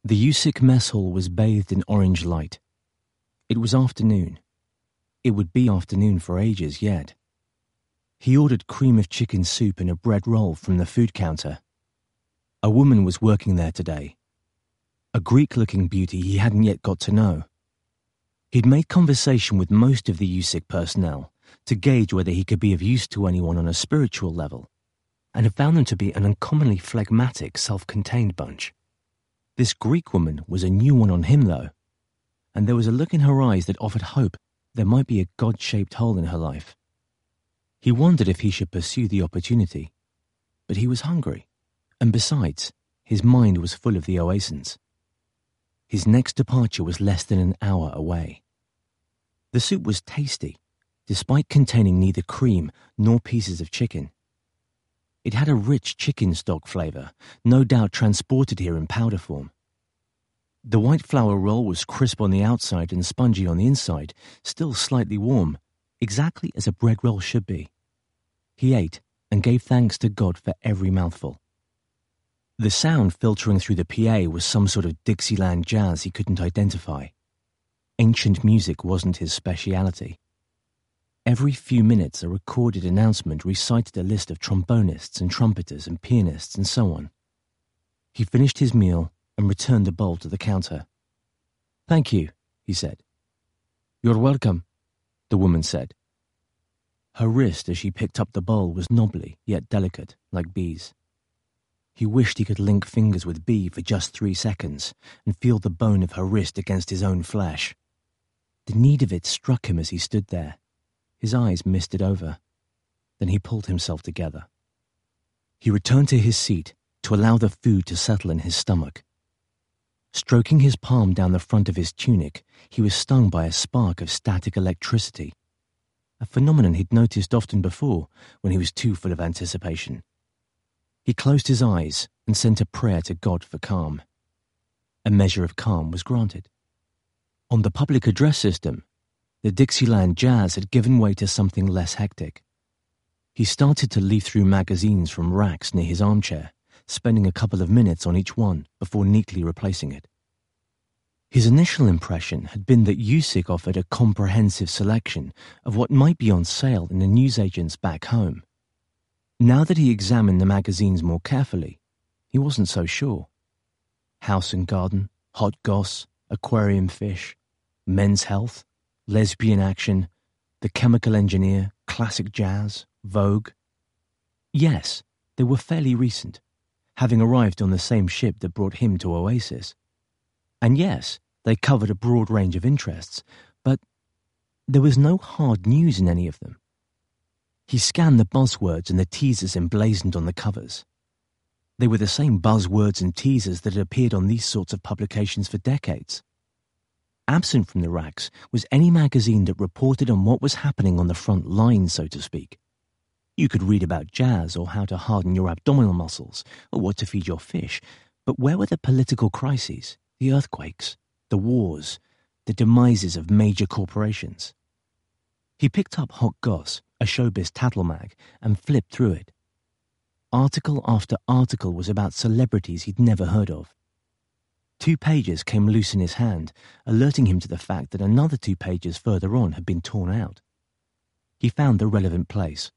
The USIC mess hall was bathed in orange light. It was afternoon. It would be afternoon for ages yet. He ordered cream of chicken soup and a bread roll from the food counter. A woman was working there today. A Greek-looking beauty he hadn't yet got to know. He'd made conversation with most of the USIC personnel to gauge whether he could be of use to anyone on a spiritual level, and had found them to be an uncommonly phlegmatic, self-contained bunch. This Greek woman was a new one on him, though, and there was a look in her eyes that offered hope there might be a God-shaped hole in her life. He wondered if he should pursue the opportunity, but he was hungry, and besides, his mind was full of the oasis. His next departure was less than an hour away. The soup was tasty, despite containing neither cream nor pieces of chicken. It had a rich chicken stock flavour, no doubt transported here in powder form. The white flour roll was crisp on the outside and spongy on the inside, still slightly warm, exactly as a bread roll should be. He ate and gave thanks to God for every mouthful. The sound filtering through the PA was some sort of Dixieland jazz he couldn't identify. Ancient music wasn't his speciality. Every few minutes a recorded announcement recited a list of trombonists and trumpeters and pianists and so on. He finished his meal and returned the bowl to the counter. "Thank you," he said. "You're welcome," the woman said. Her wrist as she picked up the bowl was knobbly yet delicate, like Bee's. He wished he could link fingers with Bee for just 3 seconds and feel the bone of her wrist against his own flesh. The need of it struck him as he stood there. His eyes misted over. Then he pulled himself together. He returned to his seat to allow the food to settle in his stomach. Stroking his palm down the front of his tunic, he was stung by a spark of static electricity, a phenomenon he'd noticed often before when he was too full of anticipation. He closed his eyes and sent a prayer to God for calm. A measure of calm was granted. On the public address system, the Dixieland jazz had given way to something less hectic. He started to leaf through magazines from racks near his armchair, spending a couple of minutes on each one before neatly replacing it. His initial impression had been that USIC offered a comprehensive selection of what might be on sale in the newsagents back home. Now that he examined the magazines more carefully, he wasn't so sure. House and Garden, Hot Goss, Aquarium Fish, Men's Health, Lesbian Action, The Chemical Engineer, Classic Jazz, Vogue. Yes, they were fairly recent, having arrived on the same ship that brought him to Oasis. And yes, they covered a broad range of interests, but there was no hard news in any of them. He scanned the buzzwords and the teasers emblazoned on the covers. They were the same buzzwords and teasers that had appeared on these sorts of publications for decades. Absent from the racks was any magazine that reported on what was happening on the front line, so to speak. You could read about jazz or how to harden your abdominal muscles or what to feed your fish, but where were the political crises, the earthquakes, the wars, the demises of major corporations? He picked up Hot Goss, a showbiz tattle mag, and flipped through it. Article after article was about celebrities he'd never heard of. 2 pages came loose in his hand, alerting him to the fact that another 2 pages further on had been torn out. He found the relevant place.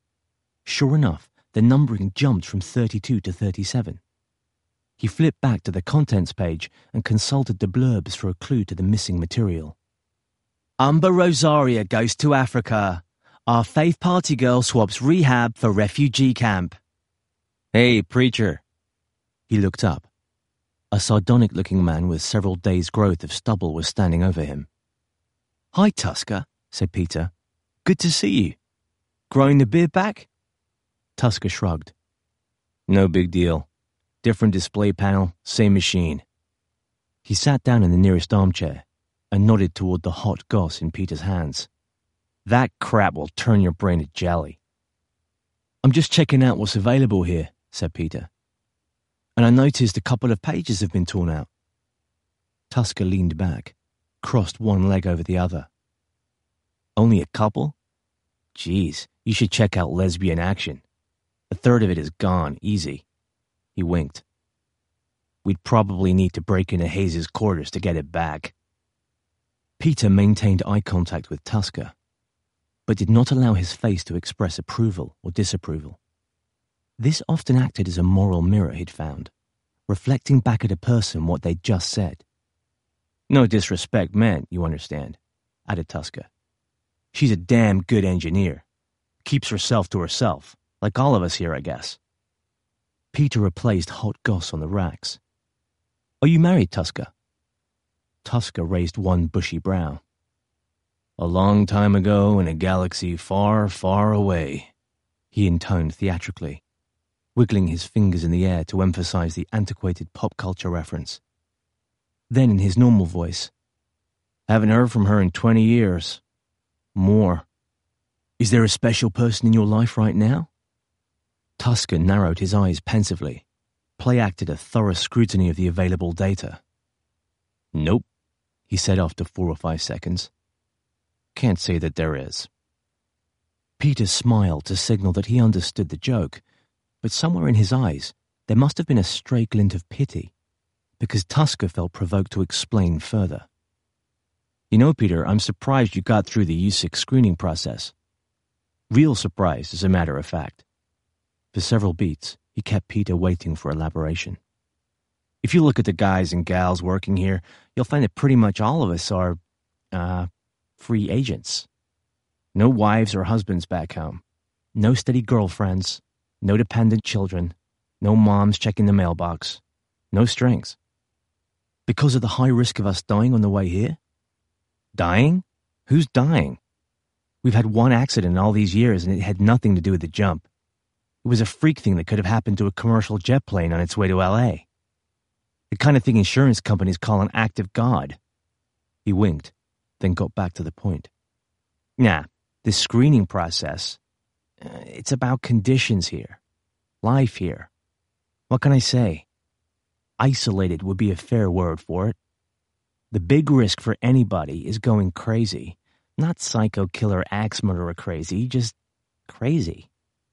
Sure enough, the numbering jumped from 32 to 37. He flipped back to the contents page and consulted the blurbs for a clue to the missing material. Umber Rosaria goes to Africa. Our faith party girl swaps rehab for refugee camp. Hey, preacher. He looked up. A sardonic-looking man with several days' growth of stubble was standing over him. Hi, Tusker, said Peter. Good to see you. Growing the beard back? Tusker shrugged. No big deal. Different display panel, same machine. He sat down in the nearest armchair and nodded toward the Hot Goss in Peter's hands. That crap will turn your brain to jelly. I'm just checking out what's available here, said Peter. And I noticed a couple of pages have been torn out. Tusker leaned back, crossed one leg over the other. Only a couple? Geez, you should check out Lesbian Action. A third of it is gone, easy. He winked. We'd probably need to break into Hayes' quarters to get it back. Peter maintained eye contact with Tusker, but did not allow his face to express approval or disapproval. This often acted as a moral mirror, he'd found, reflecting back at a person what they'd just said. No disrespect meant, you understand, added Tusker. She's a damn good engineer. Keeps herself to herself, like all of us here, I guess. Peter replaced hot goss on the racks. Are you married, Tusker? Tusker raised one bushy brow. A long time ago in a galaxy far, far away, he intoned theatrically, wiggling his fingers in the air to emphasize the antiquated pop culture reference. Then in his normal voice, haven't heard from her in 20 years. More. Is there a special person in your life right now? Tusker narrowed his eyes pensively, play-acted a thorough scrutiny of the available data. Nope, he said after 4 or 5 seconds. Can't say that there is. Peter smiled to signal that he understood the joke, but somewhere in his eyes there must have been a stray glint of pity, because Tusker felt provoked to explain further. You know, Peter, I'm surprised you got through the U6 screening process. Real surprised, as a matter of fact. For several beats, he kept Peter waiting for elaboration. If you look at the guys and gals working here, you'll find that pretty much all of us are, free agents. No wives or husbands back home. No steady girlfriends. No dependent children. No moms checking the mailbox. No strings. Because of the high risk of us dying on the way here? Dying? Who's dying? We've had one accident in all these years and it had nothing to do with the jump. It was a freak thing that could have happened to a commercial jet plane on its way to L.A. The kind of thing insurance companies call an act of God. He winked, then got back to the point. Nah, this screening process, it's about conditions here. Life here. What can I say? Isolated would be a fair word for it. The big risk for anybody is going crazy. Not psycho killer axe murderer crazy, just crazy.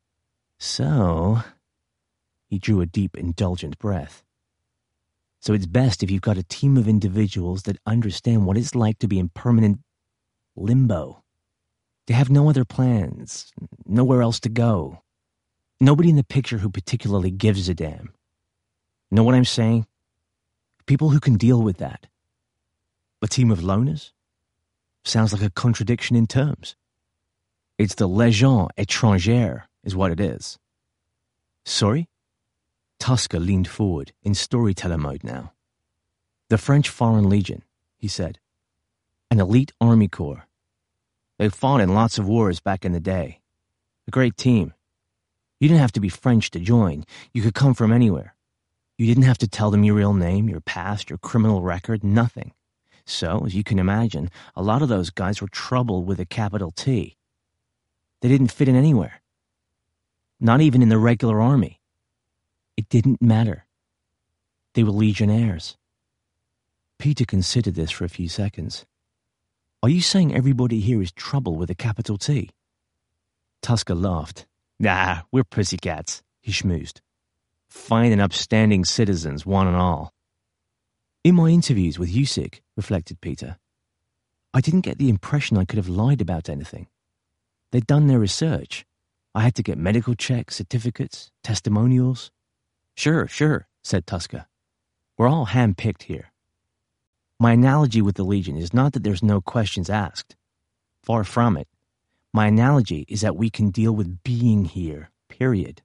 So, he drew a deep, indulgent breath. So it's best if you've got a team of individuals that understand what it's like to be in permanent limbo. To have no other plans, nowhere else to go. Nobody in the picture who particularly gives a damn. Know what I'm saying? People who can deal with that. A team of loners? Sounds like a contradiction in terms. It's the Légion étrangère, is what it is. Sorry? Tusker leaned forward, in storyteller mode now. The French Foreign Legion, he said. An elite army corps. They fought in lots of wars back in the day. A great team. You didn't have to be French to join. You could come from anywhere. You didn't have to tell them your real name, your past, your criminal record, nothing. So, as you can imagine, a lot of those guys were trouble with a capital T. They didn't fit in anywhere. Not even in the regular army. It didn't matter. They were legionnaires. Peter considered this for a few seconds. Are you saying everybody here is trouble with a capital T? Tusker laughed. Nah, we're pussycats, he schmoozed. Fine and upstanding citizens, one and all. In my interviews with USIC, reflected Peter, I didn't get the impression I could have lied about anything. They'd done their research. I had to get medical checks, certificates, testimonials. Sure, said Tusker. We're all hand-picked here. My analogy with the Legion is not that there's no questions asked. Far from it. My analogy is that we can deal with being here, period.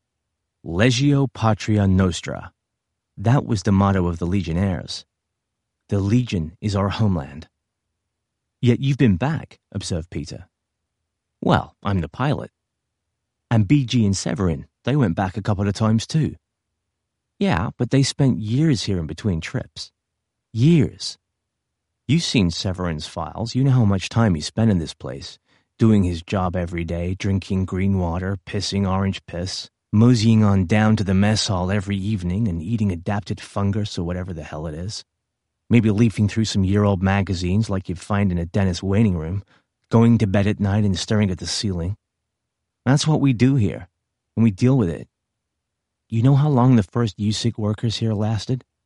Legio Patria Nostra. That was the motto of the Legionnaires. The Legion is our homeland. Yet you've been back, observed Peter. Well, I'm the pilot. And BG and Severin, they went back a couple of times too. Yeah, but they spent years here in between trips. Years. You've seen Severin's files. You know how much time he spent in this place, doing his job every day, drinking green water, pissing orange piss, moseying on down to the mess hall every evening and eating adapted fungus or whatever the hell it is. Maybe leafing through some year-old magazines like you'd find in a dentist's waiting room, going to bed at night and staring at the ceiling. That's what we do here, and we deal with it. You know how long the first USIC workers here lasted?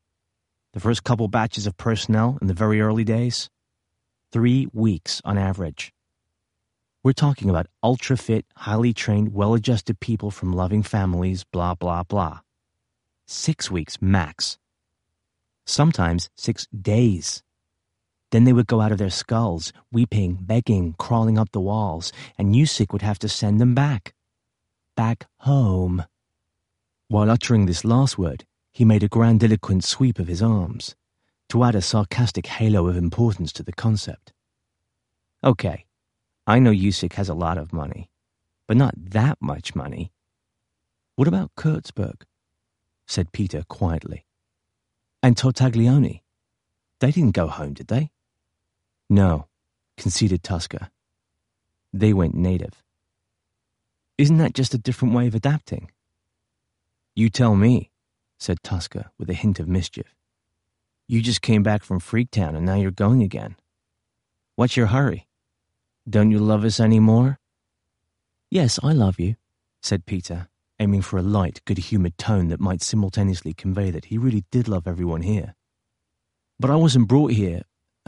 The first couple batches of personnel in the very early days? 3 weeks on average. We're talking about ultra-fit, highly trained, well-adjusted people from loving families, blah, blah, blah. 6 weeks max. Sometimes 6 days. Then they would go out of their skulls, weeping, begging, crawling up the walls, and Yusik would have to send them back. Back home. While uttering this last word, he made a grandiloquent sweep of his arms, to add a sarcastic halo of importance to the concept. Okay, I know Yusik has a lot of money, but not that much money. What about Kurtzberg? Said Peter quietly. And Tartaglione? They didn't go home, did they? No, conceded Tusker. They went native. Isn't that just a different way of adapting? You tell me, said Tusker with a hint of mischief. You just came back from Freaktown and now you're going again. What's your hurry? Don't you love us any more? Yes, I love you, said Peter, aiming for a light, good-humoured tone that might simultaneously convey that he really did love everyone here. But I wasn't brought here.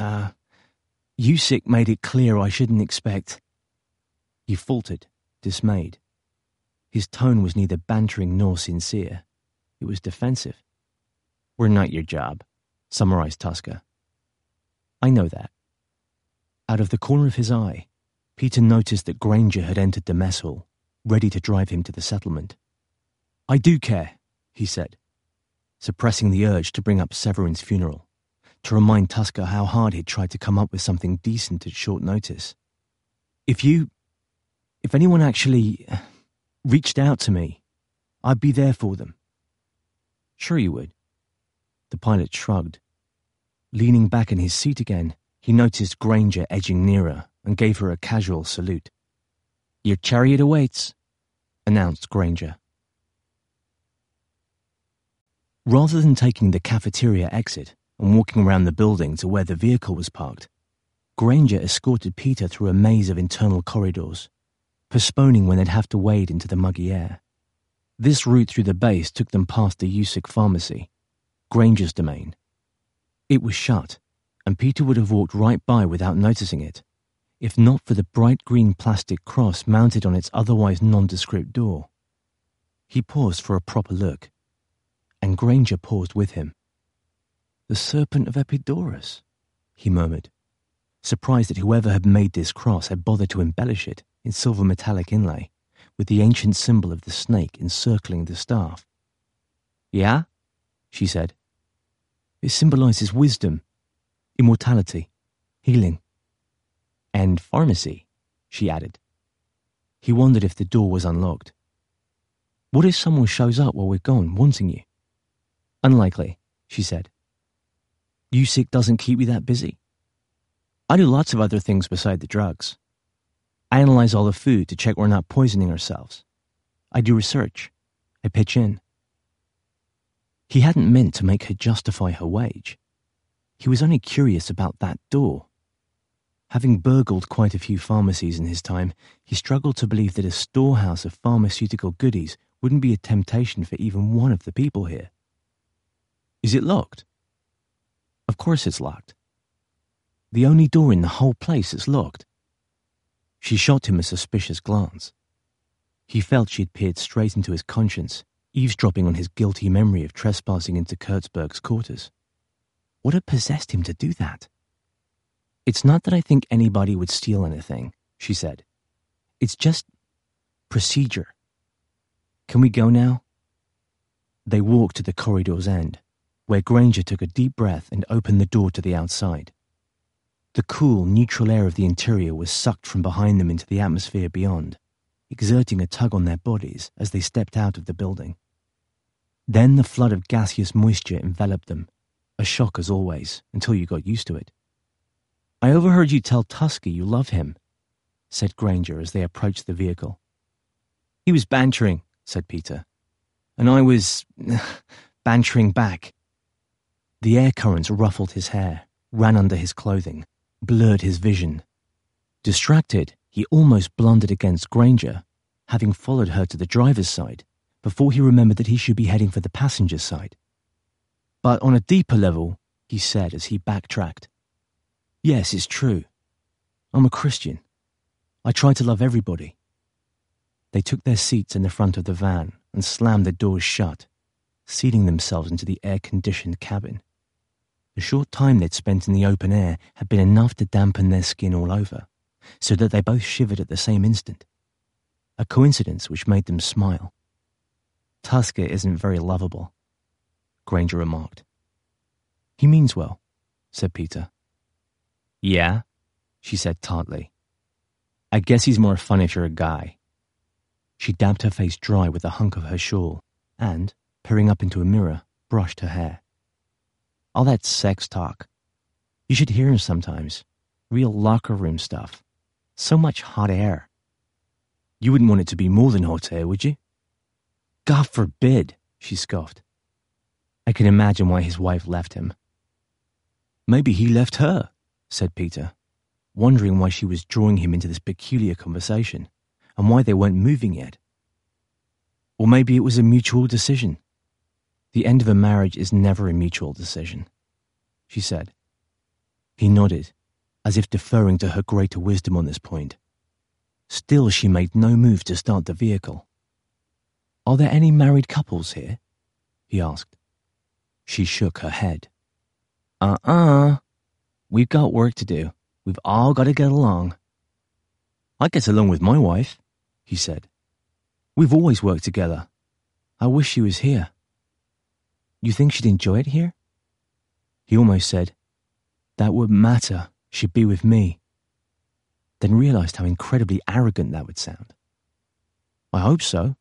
Yusik made it clear I shouldn't expect. He faltered, dismayed. His tone was neither bantering nor sincere. It was defensive. We're not your job, summarized Tusker. I know that. Out of the corner of his eye, Peter noticed that Granger had entered the mess hall, ready to drive him to the settlement. I do care, he said, suppressing the urge to bring up Severin's funeral, to remind Tusker how hard he'd tried to come up with something decent at short notice. If anyone actually reached out to me, I'd be there for them. Sure you would. The pilot shrugged. Leaning back in his seat again, he noticed Granger edging nearer and gave her a casual salute. Your chariot awaits, announced Granger. Rather than taking the cafeteria exit and walking around the building to where the vehicle was parked, Granger escorted Peter through a maze of internal corridors, postponing when they'd have to wade into the muggy air. This route through the base took them past the Yusik pharmacy, Granger's domain. It was shut, and Peter would have walked right by without noticing it, if not for the bright green plastic cross mounted on its otherwise nondescript door. He paused for a proper look, and Granger paused with him. The Serpent of Epidaurus, he murmured, surprised that whoever had made this cross had bothered to embellish it in silver metallic inlay, with the ancient symbol of the snake encircling the staff. Yeah? She said. It symbolizes wisdom, immortality, healing. And pharmacy, she added. He wondered if the door was unlocked. What if someone shows up while we're gone, wanting you? Unlikely, she said. Yusik doesn't keep you that busy? I do lots of other things beside the drugs. I analyze all the food to check we're not poisoning ourselves. I do research. I pitch in. He hadn't meant to make her justify her wage. He was only curious about that door. Having burgled quite a few pharmacies in his time, he struggled to believe that a storehouse of pharmaceutical goodies wouldn't be a temptation for even one of the people here. Is it locked? Of course it's locked. The only door in the whole place is locked. She shot him a suspicious glance. He felt she'd peered straight into his conscience, eavesdropping on his guilty memory of trespassing into Kurtzberg's quarters. What had possessed him to do that? It's not that I think anybody would steal anything, she said. It's just procedure. Can we go now? They walked to the corridor's end, where Granger took a deep breath and opened the door to the outside. The cool, neutral air of the interior was sucked from behind them into the atmosphere beyond, exerting a tug on their bodies as they stepped out of the building. Then the flood of gaseous moisture enveloped them, a shock as always, until you got used to it. I overheard you tell Tusker you love him, said Granger as they approached the vehicle. He was bantering, said Peter, and I was bantering back. The air currents ruffled his hair, ran under his clothing, blurred his vision. Distracted, he almost blundered against Granger, having followed her to the driver's side, before he remembered that he should be heading for the passenger's side. But on a deeper level, he said as he backtracked, yes, it's true. I'm a Christian. I try to love everybody. They took their seats in the front of the van and slammed the doors shut, seating themselves into the air-conditioned cabin. The short time they'd spent in the open air had been enough to dampen their skin all over, so that they both shivered at the same instant, a coincidence which made them smile. Tusker isn't very lovable, Granger remarked. He means well, said Peter. Yeah, she said tartly. I guess he's more fun if you're a guy. She dabbed her face dry with a hunk of her shawl and, peering up into a mirror, brushed her hair. All that sex talk. You should hear him sometimes. Real locker room stuff. So much hot air. You wouldn't want it to be more than hot air, would you? God forbid, she scoffed. I can imagine why his wife left him. Maybe he left her, said Peter, wondering why she was drawing him into this peculiar conversation and why they weren't moving yet. Or maybe it was a mutual decision. The end of a marriage is never a mutual decision, she said. He nodded, as if deferring to her greater wisdom on this point. Still, she made no move to start the vehicle. Are there any married couples here? He asked. She shook her head. We've got work to do. We've all got to get along. I get along with my wife, he said. We've always worked together. I wish she was here. You think she'd enjoy it here? He almost said, that wouldn't matter. She'd be with me. Then realized how incredibly arrogant that would sound. I hope so.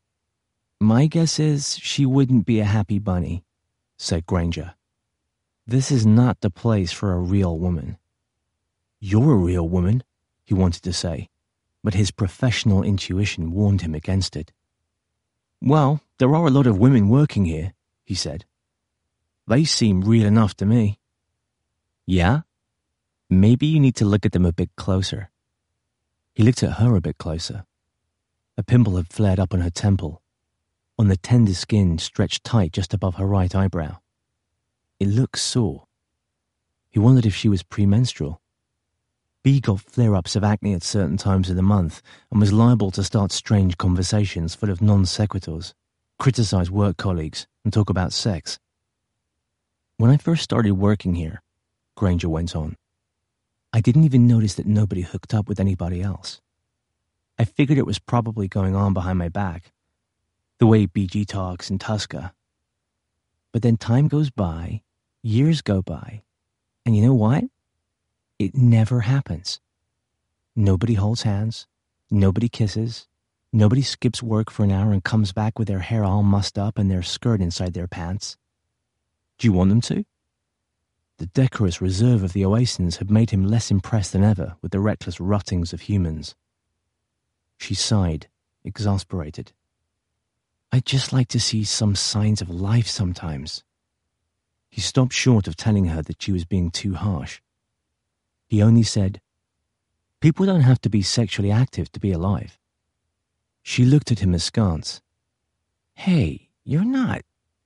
My guess is she wouldn't be a happy bunny, said Granger. This is not the place for a real woman. You're a real woman, he wanted to say, but his professional intuition warned him against it. Well, there are a lot of women working here, he said. They seem real enough to me. Yeah? Maybe you need to look at them a bit closer. He looked at her a bit closer. A pimple had flared up on her temple, on the tender skin stretched tight just above her right eyebrow. It looked sore. He wondered if she was premenstrual. Bea got flare-ups of acne at certain times of the month and was liable to start strange conversations full of non-sequiturs, criticize work colleagues, and talk about sex. When I first started working here, Granger went on, I didn't even notice that nobody hooked up with anybody else. I figured it was probably going on behind my back, the way BG talks and Tusker. But then time goes by, years go by, and you know what? It never happens. Nobody holds hands, nobody kisses, nobody skips work for an hour and comes back with their hair all mussed up and their skirt inside their pants. Do you want them to? The decorous reserve of the Oasins had made him less impressed than ever with the reckless ruttings of humans. She sighed, exasperated. I'd just like to see some signs of life sometimes. He stopped short of telling her that she was being too harsh. He only said, people don't have to be sexually active to be alive. She looked at him askance. Hey, you're not,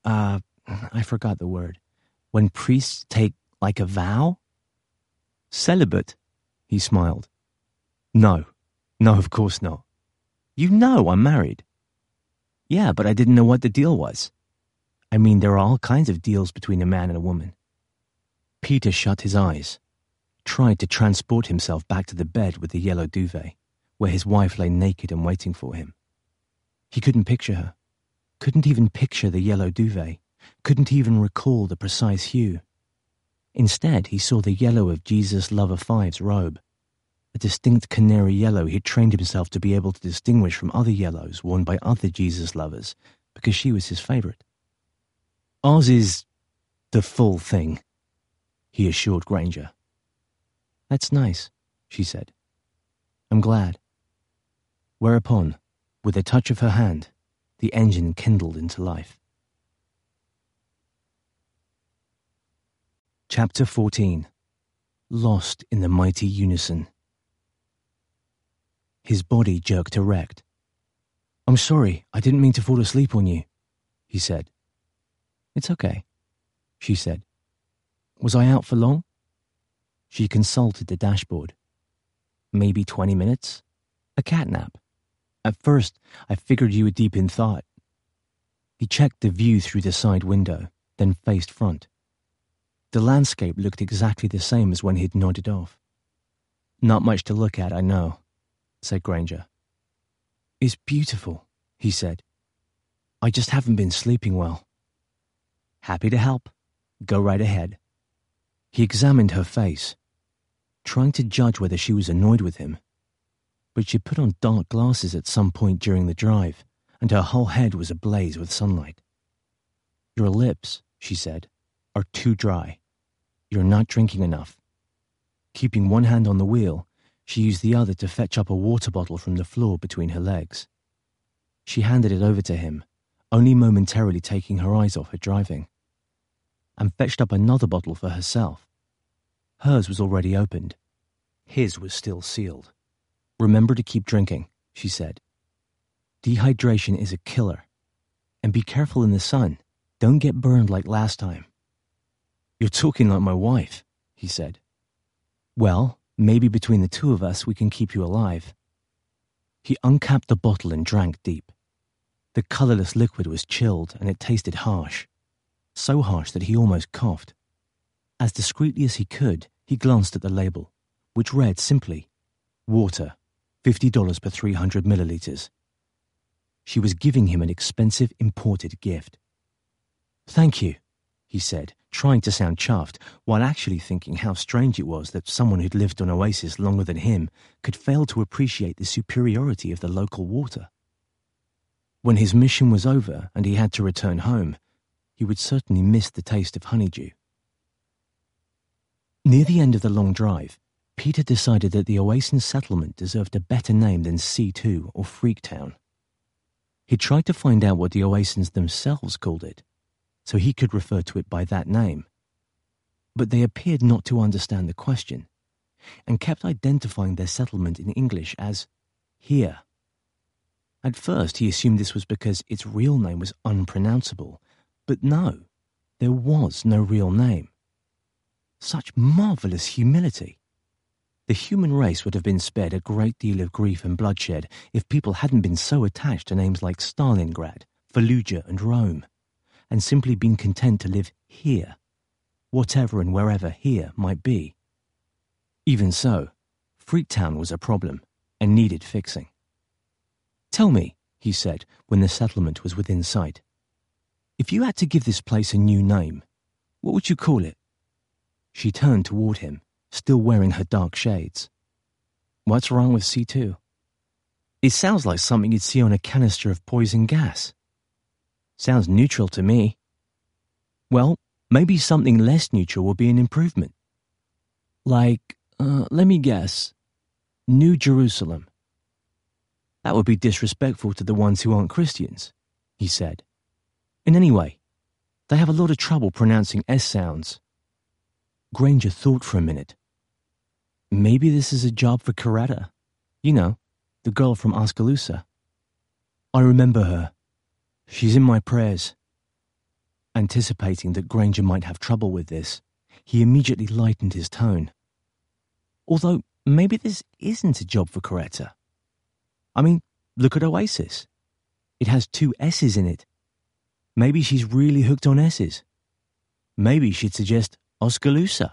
I forgot the word. When priests take like a vow? Celibate, he smiled. No, of course not. You know I'm married. Yeah, but I didn't know what the deal was. I mean, there are all kinds of deals between a man and a woman. Peter shut his eyes, tried to transport himself back to the bed with the yellow duvet, where his wife lay naked and waiting for him. He couldn't picture her, couldn't even picture the yellow duvet, couldn't even recall the precise hue. Instead, he saw the yellow of Jesus Lover Five's robe, a distinct canary yellow he'd trained himself to be able to distinguish from other yellows worn by other Jesus lovers, because she was his favorite. Ours is the full thing, he assured Granger. That's nice, she said. I'm glad. Whereupon, with a touch of her hand, the engine kindled into life. Chapter 14. Lost in the mighty unison. His body jerked erect. I'm sorry, I didn't mean to fall asleep on you, he said. It's okay. she said. Was I out for long? She consulted the dashboard. Maybe 20 minutes? A catnap. At first, I figured you were deep in thought. He checked the view through the side window, then faced front. The landscape looked exactly the same as when he'd nodded off. Not much to look at, I know, said Granger. It's beautiful, he said. I just haven't been sleeping well. Happy to help. Go right ahead. He examined her face, trying to judge whether she was annoyed with him. But she put on dark glasses at some point during the drive, and her whole head was ablaze with sunlight. Your lips, she said, are too dry. You're not drinking enough. Keeping one hand on the wheel, she used the other to fetch up a water bottle from the floor between her legs. She handed it over to him, only momentarily taking her eyes off her driving, and fetched up another bottle for herself. Hers was already opened. His was still sealed. Remember to keep drinking, she said. Dehydration is a killer. And be careful in the sun. Don't get burned like last time. You're talking like my wife, he said. Well, maybe between the two of us we can keep you alive. He uncapped the bottle and drank deep. The colourless liquid was chilled and it tasted harsh. So harsh that he almost coughed. As discreetly as he could, he glanced at the label, which read simply, Water, $50 per 300 milliliters. She was giving him an expensive imported gift. Thank you, he said, trying to sound chuffed, while actually thinking how strange it was that someone who'd lived on Oasis longer than him could fail to appreciate the superiority of the local water. When his mission was over and he had to return home, he would certainly miss the taste of honeydew. Near the end of the long drive, Peter decided that the Oasis settlement deserved a better name than C2 or Freaktown. He tried to find out what the Oasins themselves called it, so he could refer to it by that name. But they appeared not to understand the question, and kept identifying their settlement in English as Here. At first he assumed this was because its real name was unpronounceable, but no, there was no real name. Such marvellous humility! The human race would have been spared a great deal of grief and bloodshed if people hadn't been so attached to names like Stalingrad, Fallujah and Rome, and simply been content to live here, whatever and wherever here might be. Even so, Freaktown was a problem and needed fixing. Tell me, he said when the settlement was within sight, if you had to give this place a new name, what would you call it? She turned toward him, still wearing her dark shades. What's wrong with C2? It sounds like something you'd see on a canister of poison gas. Sounds neutral to me. Well, maybe something less neutral will be an improvement. Like, let me guess, New Jerusalem. That would be disrespectful to the ones who aren't Christians, he said. And anyway, they have a lot of trouble pronouncing S sounds. Granger thought for a minute. Maybe this is a job for Coretta. You know, the girl from Oskaloosa. I remember her. She's in my prayers. Anticipating that Granger might have trouble with this, he immediately lightened his tone. Although, maybe this isn't a job for Coretta. I mean, look at Oasis. It has 2 S's in it. Maybe she's really hooked on S's. Maybe she'd suggest Oskaloosa.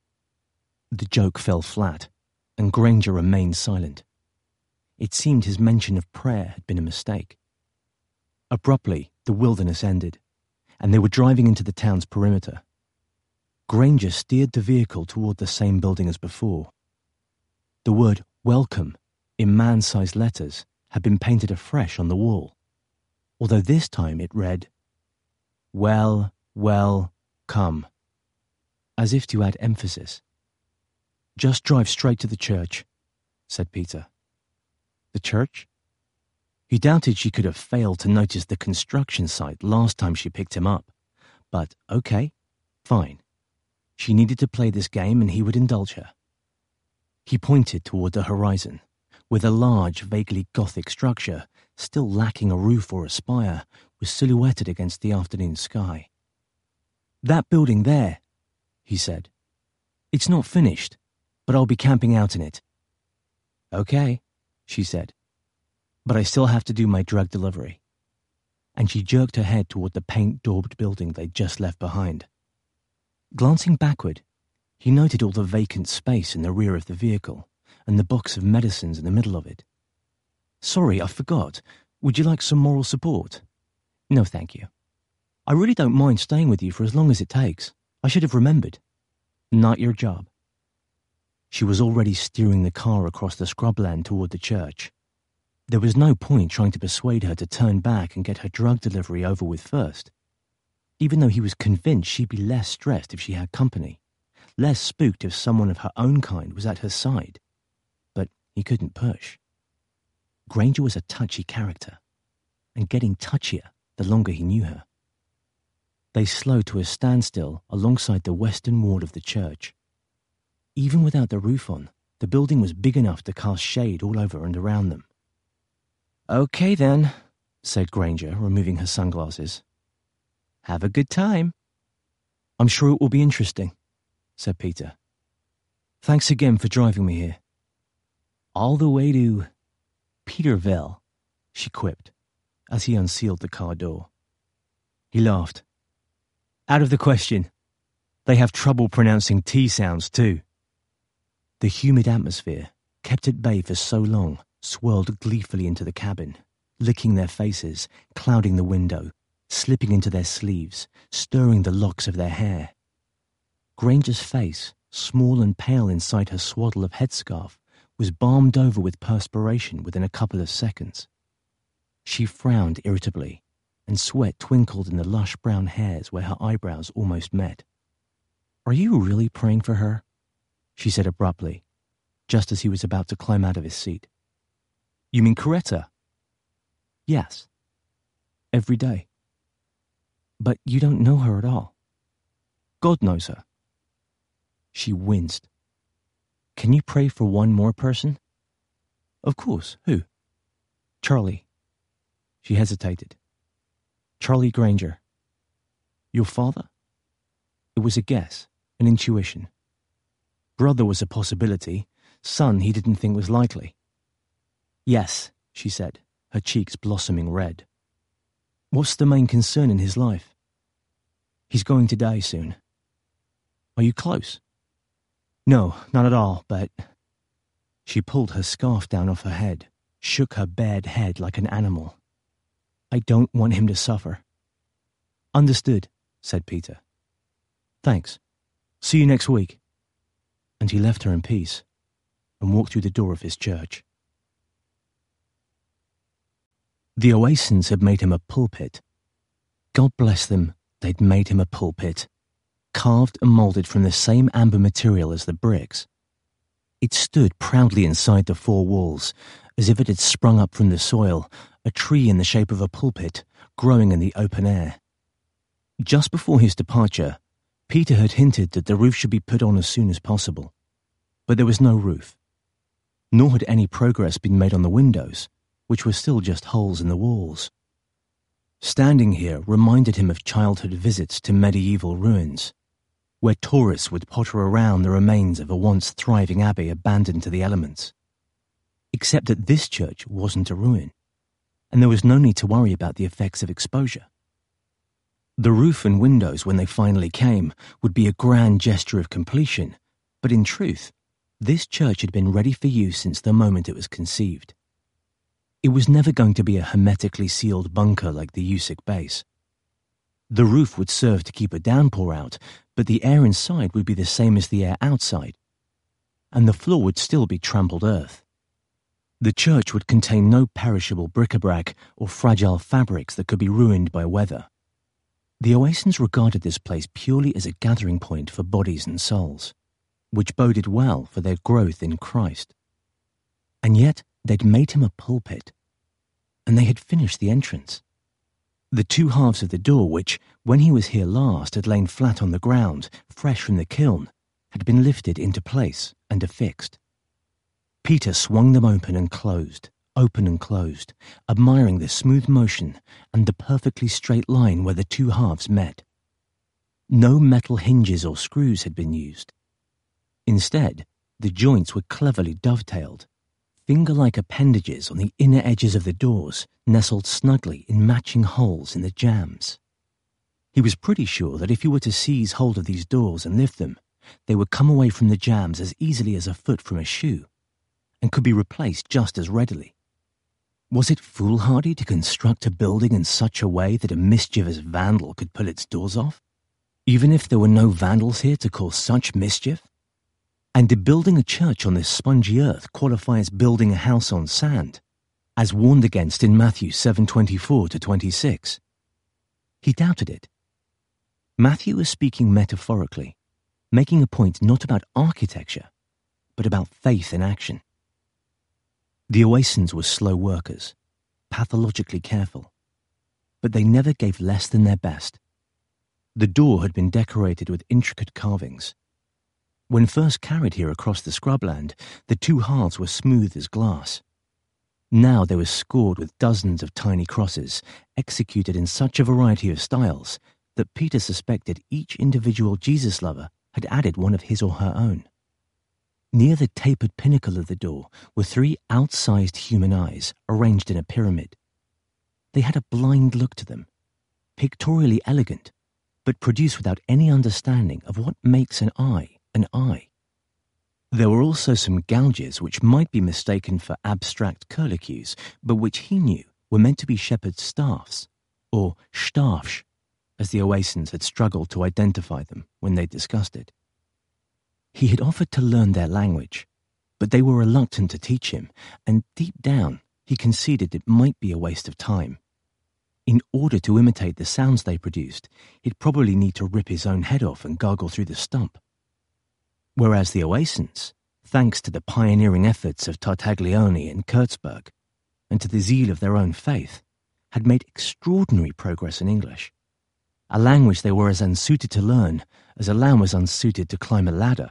The joke fell flat, and Granger remained silent. It seemed his mention of prayer had been a mistake. Abruptly, the wilderness ended, and they were driving into the town's perimeter. Granger steered the vehicle toward the same building as before. The word welcome, in man-sized letters, had been painted afresh on the wall, although this time it read, Well, come, as if to add emphasis. Just drive straight to the church, said Peter. The church? He doubted she could have failed to notice the construction site last time she picked him up. But okay, fine. She needed to play this game and he would indulge her. He pointed toward the horizon, where the large, vaguely Gothic structure, still lacking a roof or a spire, was silhouetted against the afternoon sky. That building there, he said. It's not finished, but I'll be camping out in it. Okay, she said. But I still have to do my drug delivery. And she jerked her head toward the paint-daubed building they'd just left behind. Glancing backward, he noted all the vacant space in the rear of the vehicle and the box of medicines in the middle of it. Sorry, I forgot. Would you like some moral support? No, thank you. I really don't mind staying with you for as long as it takes. I should have remembered. Not your job. She was already steering the car across the scrubland toward the church. There was no point trying to persuade her to turn back and get her drug delivery over with first. Even though he was convinced she'd be less stressed if she had company, less spooked if someone of her own kind was at her side. But he couldn't push. Granger was a touchy character, and getting touchier the longer he knew her. They slowed to a standstill alongside the western wall of the church. Even without the roof on, the building was big enough to cast shade all over and around them. Okay then, said Granger, removing her sunglasses. Have a good time. I'm sure it will be interesting, said Peter. Thanks again for driving me here. All the way to Peterville, she quipped, as he unsealed the car door. He laughed. Out of the question. They have trouble pronouncing T sounds too. The humid atmosphere, kept at bay for so long, swirled gleefully into the cabin, licking their faces, clouding the window, slipping into their sleeves, stirring the locks of their hair. Granger's face, small and pale inside her swaddle of headscarf, was balmed over with perspiration within a couple of seconds. She frowned irritably, and sweat twinkled in the lush brown hairs where her eyebrows almost met. Are you really praying for her? She said abruptly, just as he was about to climb out of his seat. You mean Coretta? Yes. Every day. But you don't know her at all. God knows her. She winced. Can you pray for one more person? Of course. Who? Charlie. She hesitated. Charlie Granger. Your father? It was a guess, an intuition. Brother was a possibility. Son he didn't think was likely. Yes, she said, her cheeks blossoming red. What's the main concern in his life? He's going to die soon. Are you close? No, not at all, but... She pulled her scarf down off her head, shook her bared head like an animal. I don't want him to suffer. Understood, said Peter. Thanks. See you next week. And he left her in peace and walked through the door of his church. The Oasins had made him a pulpit. God bless them, they'd made him a pulpit, carved and moulded from the same amber material as the bricks. It stood proudly inside the four walls, as if it had sprung up from the soil, a tree in the shape of a pulpit, growing in the open air. Just before his departure, Peter had hinted that the roof should be put on as soon as possible. But there was no roof. Nor had any progress been made on the windows, which were still just holes in the walls. Standing here reminded him of childhood visits to medieval ruins, where tourists would potter around the remains of a once thriving abbey abandoned to the elements. Except that this church wasn't a ruin, and there was no need to worry about the effects of exposure. The roof and windows, when they finally came, would be a grand gesture of completion, but in truth, this church had been ready for use since the moment it was conceived. It was never going to be a hermetically sealed bunker like the Usick base. The roof would serve to keep a downpour out, but the air inside would be the same as the air outside, and the floor would still be trampled earth. The church would contain no perishable bric-a-brac or fragile fabrics that could be ruined by weather. The Oasins regarded this place purely as a gathering point for bodies and souls, which boded well for their growth in Christ. And yet they'd made him a pulpit, and they had finished the entrance. The two halves of the door, which, when he was here last, had lain flat on the ground, fresh from the kiln, had been lifted into place and affixed. Peter swung them open and closed, admiring the smooth motion and the perfectly straight line where the two halves met. No metal hinges or screws had been used. Instead, the joints were cleverly dovetailed, finger-like appendages on the inner edges of the doors nestled snugly in matching holes in the jambs. He was pretty sure that if he were to seize hold of these doors and lift them, they would come away from the jambs as easily as a foot from a shoe, and could be replaced just as readily. Was it foolhardy to construct a building in such a way that a mischievous vandal could pull its doors off, even if there were no vandals here to cause such mischief? And did building a church on this spongy earth qualify as building a house on sand, as warned against in Matthew 7:24-26? He doubted it. Matthew was speaking metaphorically, making a point not about architecture, but about faith in action. The Oasins were slow workers, pathologically careful, but they never gave less than their best. The door had been decorated with intricate carvings. When first carried here across the scrubland, the two halves were smooth as glass. Now they were scored with dozens of tiny crosses, executed in such a variety of styles that Peter suspected each individual Jesus lover had added one of his or her own. Near the tapered pinnacle of the door were 3 outsized human eyes arranged in a pyramid. They had a blind look to them, pictorially elegant, but produced without any understanding of what makes an eye an eye. There were also some gouges which might be mistaken for abstract curlicues, but which he knew were meant to be shepherd's staffs, or staffs, as the Oasins had struggled to identify them when they discussed it. He had offered to learn their language, but they were reluctant to teach him, and deep down he conceded it might be a waste of time. In order to imitate the sounds they produced, he'd probably need to rip his own head off and gargle through the stump. Whereas the Oasins, thanks to the pioneering efforts of Tartaglione and Kurtzberg, and to the zeal of their own faith, had made extraordinary progress in English, a language they were as unsuited to learn as a lamb was unsuited to climb a ladder.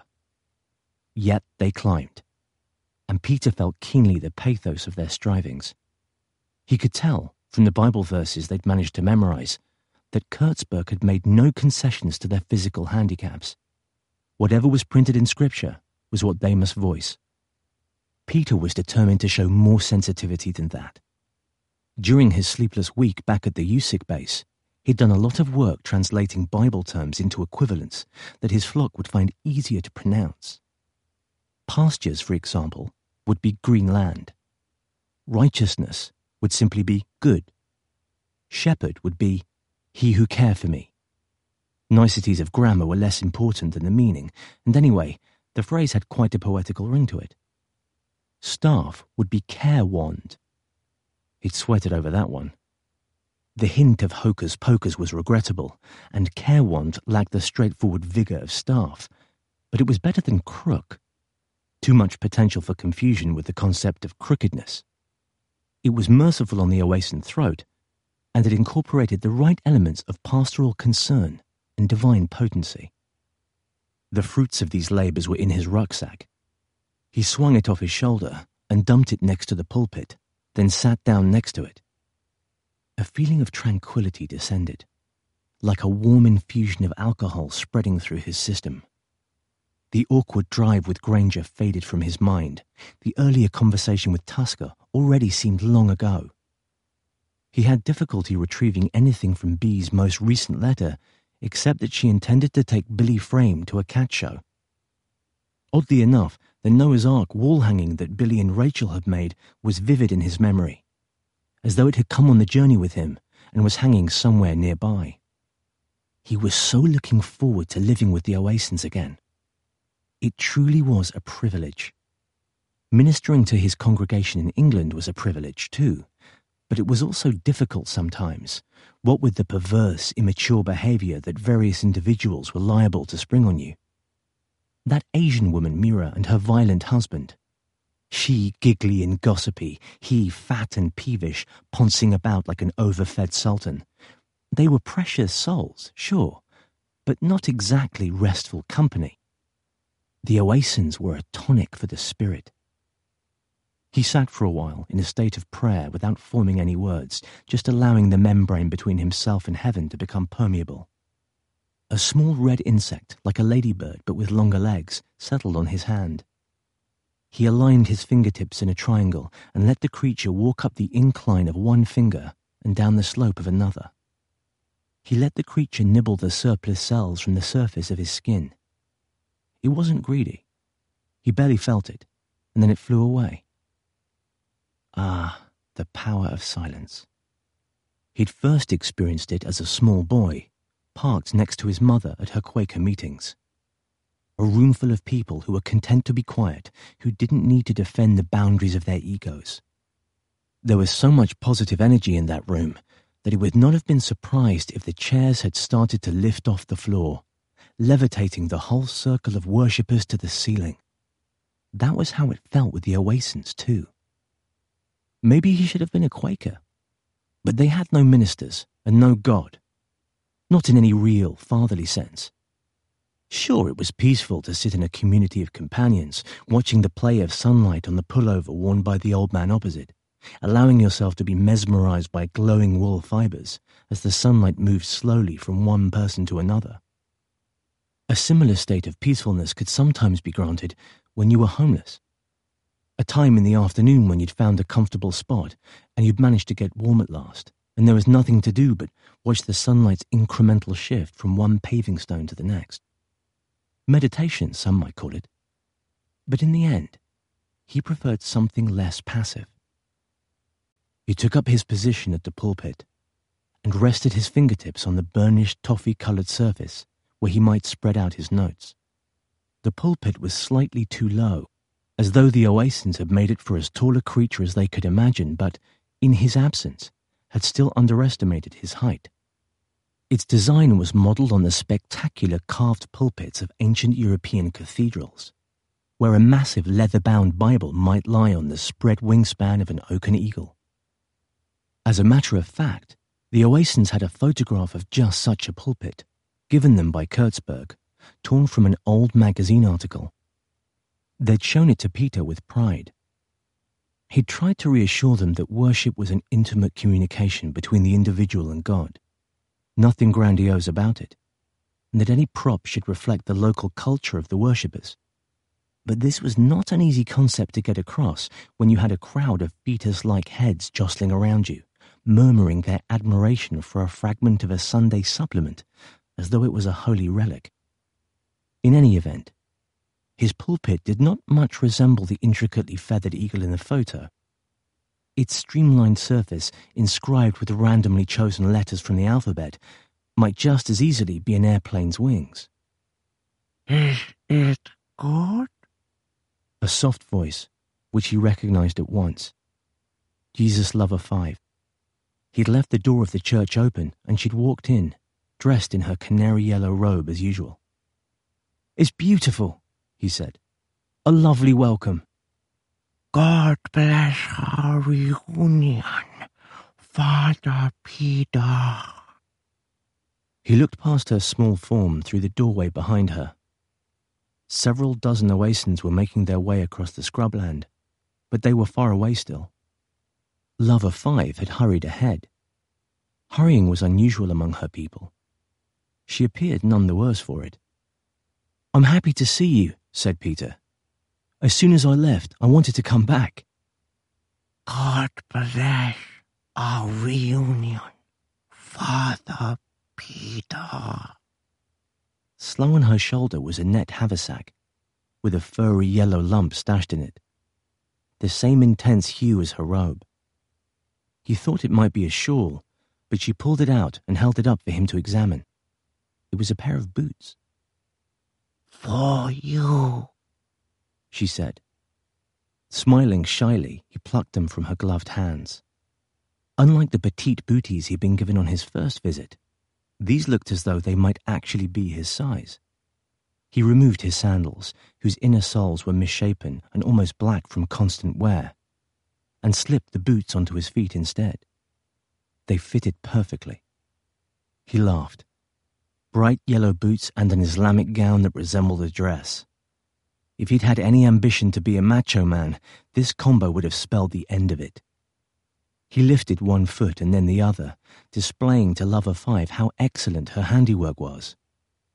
Yet they climbed, and Peter felt keenly the pathos of their strivings. He could tell, from the Bible verses they'd managed to memorize, that Kurtzberg had made no concessions to their physical handicaps. Whatever was printed in Scripture was what they must voice. Peter was determined to show more sensitivity than that. During his sleepless week back at the USIC base, he'd done a lot of work translating Bible terms into equivalents that his flock would find easier to pronounce. Pastures, for example, would be green land. Righteousness would simply be good. Shepherd would be he who care for me. Niceties of grammar were less important than the meaning, and anyway, the phrase had quite a poetical ring to it. Staff would be care wand. He'd sweated over that one. The hint of hocus pocus was regrettable, and care wand lacked the straightforward vigour of staff, but it was better than crook. Too much potential for confusion with the concept of crookedness. It was merciful on the Oasin throat, and it incorporated the right elements of pastoral concern and divine potency. The fruits of these labours were in his rucksack. He swung it off his shoulder and dumped it next to the pulpit, then sat down next to it. A feeling of tranquility descended, like a warm infusion of alcohol spreading through his system. The awkward drive with Granger faded from his mind. The earlier conversation with Tusker already seemed long ago. He had difficulty retrieving anything from Bee's most recent letter, except that she intended to take Billy Frame to a cat show. Oddly enough, the Noah's Ark wall hanging that Billy and Rachel had made was vivid in his memory, as though it had come on the journey with him and was hanging somewhere nearby. He was so looking forward to living with the Oasins again. It truly was a privilege. Ministering to his congregation in England was a privilege too, but it was also difficult sometimes, what with the perverse, immature behaviour that various individuals were liable to spring on you. That Asian woman, Mira, and her violent husband. She giggly and gossipy, he fat and peevish, poncing about like an overfed sultan. They were precious souls, sure, but not exactly restful company. The Oasins were a tonic for the spirit. He sat for a while in a state of prayer without forming any words, just allowing the membrane between himself and heaven to become permeable. A small red insect, like a ladybird but with longer legs, settled on his hand. He aligned his fingertips in a triangle and let the creature walk up the incline of one finger and down the slope of another. He let the creature nibble the surplus cells from the surface of his skin. It wasn't greedy. He barely felt it, and then it flew away. Ah, the power of silence. He'd first experienced it as a small boy, parked next to his mother at her Quaker meetings. A room full of people who were content to be quiet, who didn't need to defend the boundaries of their egos. There was so much positive energy in that room that he would not have been surprised if the chairs had started to lift off the floor, levitating the whole circle of worshippers to the ceiling. That was how it felt with the Oasins too. Maybe he should have been a Quaker, but they had no ministers and no God, not in any real fatherly sense. Sure, it was peaceful to sit in a community of companions, watching the play of sunlight on the pullover worn by the old man opposite, allowing yourself to be mesmerized by glowing wool fibers as the sunlight moved slowly from one person to another. A similar state of peacefulness could sometimes be granted when you were homeless. A time in the afternoon when you'd found a comfortable spot and you'd managed to get warm at last, and there was nothing to do but watch the sunlight's incremental shift from one paving stone to the next. Meditation, some might call it. But in the end, he preferred something less passive. He took up his position at the pulpit and rested his fingertips on the burnished toffee-coloured surface where he might spread out his notes. The pulpit was slightly too low, as though the Oasins had made it for as tall a creature as they could imagine, but, in his absence, had still underestimated his height. Its design was modelled on the spectacular carved pulpits of ancient European cathedrals, where a massive leather-bound Bible might lie on the spread wingspan of an oaken eagle. As a matter of fact, the Oasins had a photograph of just such a pulpit, given them by Kurtzberg, torn from an old magazine article. They'd shown it to Peter with pride. He'd tried to reassure them that worship was an intimate communication between the individual and God, nothing grandiose about it, and that any prop should reflect the local culture of the worshippers. But this was not an easy concept to get across when you had a crowd of fetus-like heads jostling around you, murmuring their admiration for a fragment of a Sunday supplement as though it was a holy relic. In any event, his pulpit did not much resemble the intricately feathered eagle in the photo. Its streamlined surface, inscribed with randomly chosen letters from the alphabet, might just as easily be an airplane's wings. Is it good? A soft voice, which he recognized at once. Jesus Lover 5. He'd left the door of the church open, and she'd walked in, dressed in her canary yellow robe as usual. "It's beautiful," he said. "A lovely welcome." God bless our reunion, Father Peter. He looked past her small form through the doorway behind her. Several dozen Oasins were making their way across the scrubland, but they were far away still. Lover 5 had hurried ahead. Hurrying was unusual among her people. She appeared none the worse for it. "I'm happy to see you," said Peter. "As soon as I left, I wanted to come back." God bless our reunion, Father Peter. Slung on her shoulder was a net haversack, with a furry yellow lump stashed in it, the same intense hue as her robe. He thought it might be a shawl, but she pulled it out and held it up for him to examine. It was a pair of boots. For you, she said. Smiling shyly, he plucked them from her gloved hands. Unlike the petite booties he'd been given on his first visit, these looked as though they might actually be his size. He removed his sandals, whose inner soles were misshapen and almost black from constant wear, and slipped the boots onto his feet instead. They fitted perfectly. He laughed. Bright yellow boots and an Islamic gown that resembled a dress. If he'd had any ambition to be a macho man, this combo would have spelled the end of it. He lifted one foot and then the other, displaying to Lover 5 how excellent her handiwork was.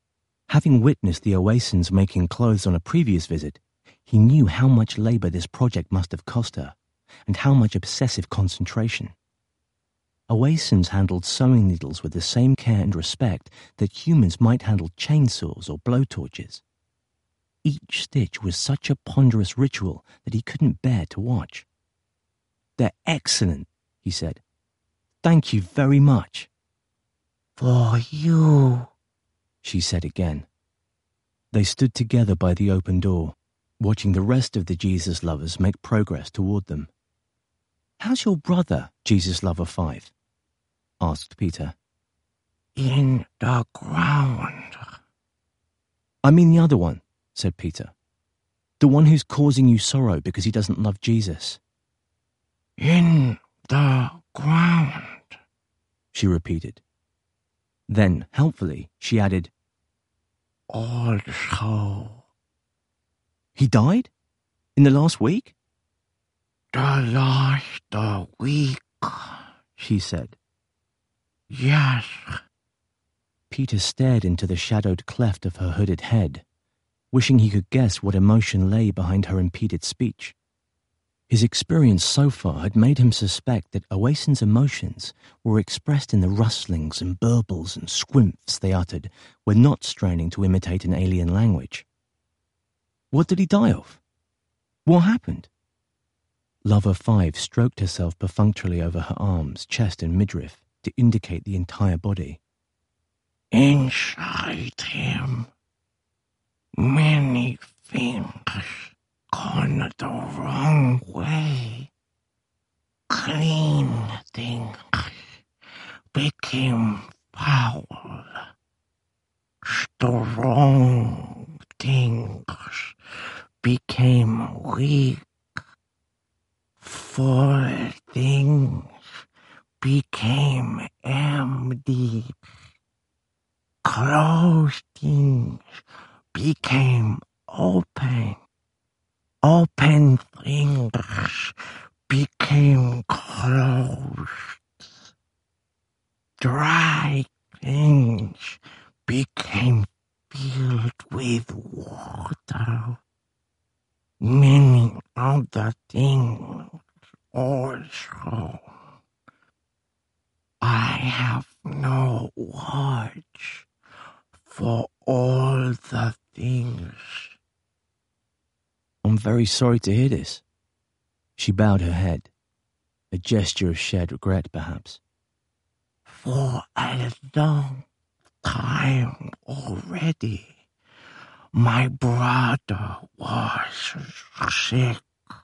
Having witnessed the Oasins making clothes on a previous visit, he knew how much labour this project must have cost her, and how much obsessive concentration. Oasins handled sewing needles with the same care and respect that humans might handle chainsaws or blowtorches. Each stitch was such a ponderous ritual that he couldn't bear to watch. "They're excellent," he said. "Thank you very much." For you, she said again. They stood together by the open door, watching the rest of the Jesus lovers make progress toward them. "How's your brother, Jesus Lover 5? Asked Peter. in the ground. "I mean the other one," said Peter. "The one who's causing you sorrow because he doesn't love Jesus." In the ground. She repeated. Then, helpfully, she added, Also, "He died? In the last week?" the last week, she said. yes. Peter stared into the shadowed cleft of her hooded head, wishing he could guess what emotion lay behind her impeded speech. His experience so far had made him suspect that Oasin's emotions were expressed in the rustlings and burbles and squimps they uttered when not straining to imitate an alien language. What did he die of? What happened? Lover 5 stroked herself perfunctorily over her arms, chest and midriff to indicate the entire body. Inside him, many things gone the wrong way. Clean things became foul. Strong things became weak. Full things became empty. Closed things became open. Open things became closed. Dry things became filled with water. Many other things also. I have no words for all the things. I'm very sorry to hear this. She bowed her head, a gesture of shared regret, perhaps. For a long time already, my brother was sick.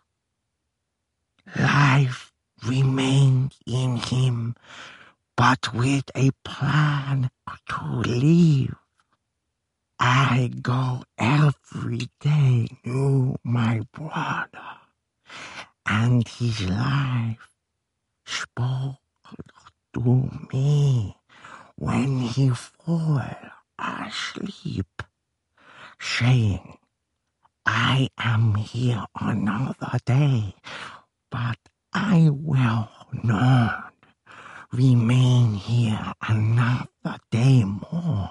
Life remained in him, but with a plan to leave. I go every day to my brother, and his life spoke to me when he fell asleep, saying, I am here another day, but I will not remain here another day more.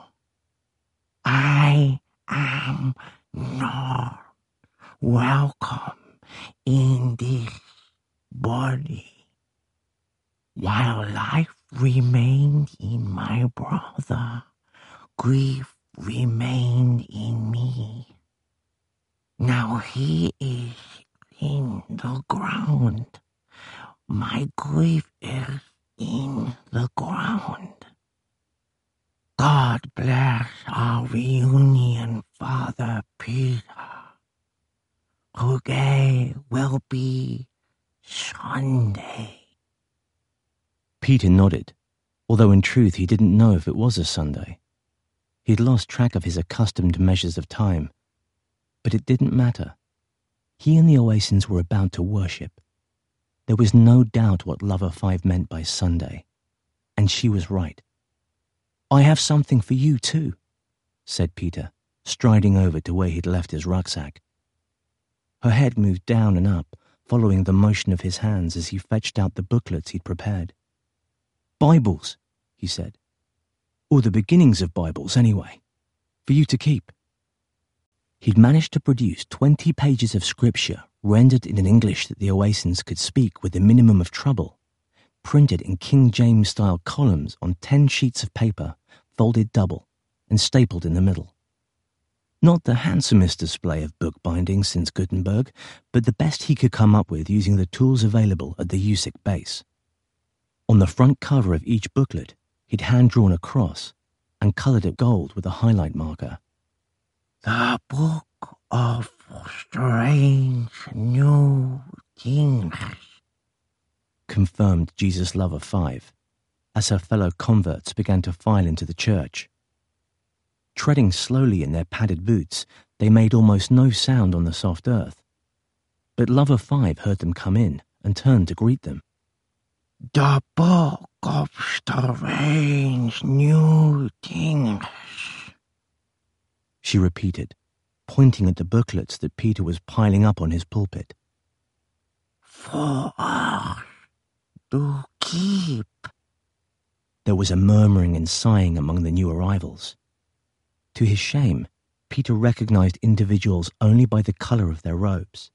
I am not welcome in this body. While life remained in my brother, grief remained in me. Now he is in the ground. My grief is in the ground. God bless our reunion, Father Peter. Today will be Sunday. Peter nodded, although in truth he didn't know if it was a Sunday. He'd lost track of his accustomed measures of time. But it didn't matter. He and the Oasins were about to worship. There was no doubt what Lover 5 meant by Sunday. And she was right. I have something for you too, said Peter, striding over to where he'd left his rucksack. Her head moved down and up, following the motion of his hands as he fetched out the booklets he'd prepared. Bibles, he said. Or the beginnings of Bibles, anyway. for you to keep." He'd managed to produce 20 pages of scripture rendered in an English that the Oasans could speak with a minimum of trouble, printed in King James-style columns on 10 sheets of paper, folded double, and stapled in the middle. Not the handsomest display of bookbinding since Gutenberg, but the best he could come up with using the tools available at the USIC base. On the front cover of each booklet, he'd hand-drawn a cross and coloured it gold with a highlight marker. "The Book of Strange New Things," confirmed Jesus Lover 5, as her fellow converts began to file into the church. Treading slowly in their padded boots, they made almost no sound on the soft earth. But Lover 5 heard them come in and turned to greet them. "The Book of Strange New Things," she repeated, pointing at the booklets that Peter was piling up on his pulpit. "For us to keep." There was a murmuring and sighing among the new arrivals. To his shame, Peter recognized individuals only by the color of their robes.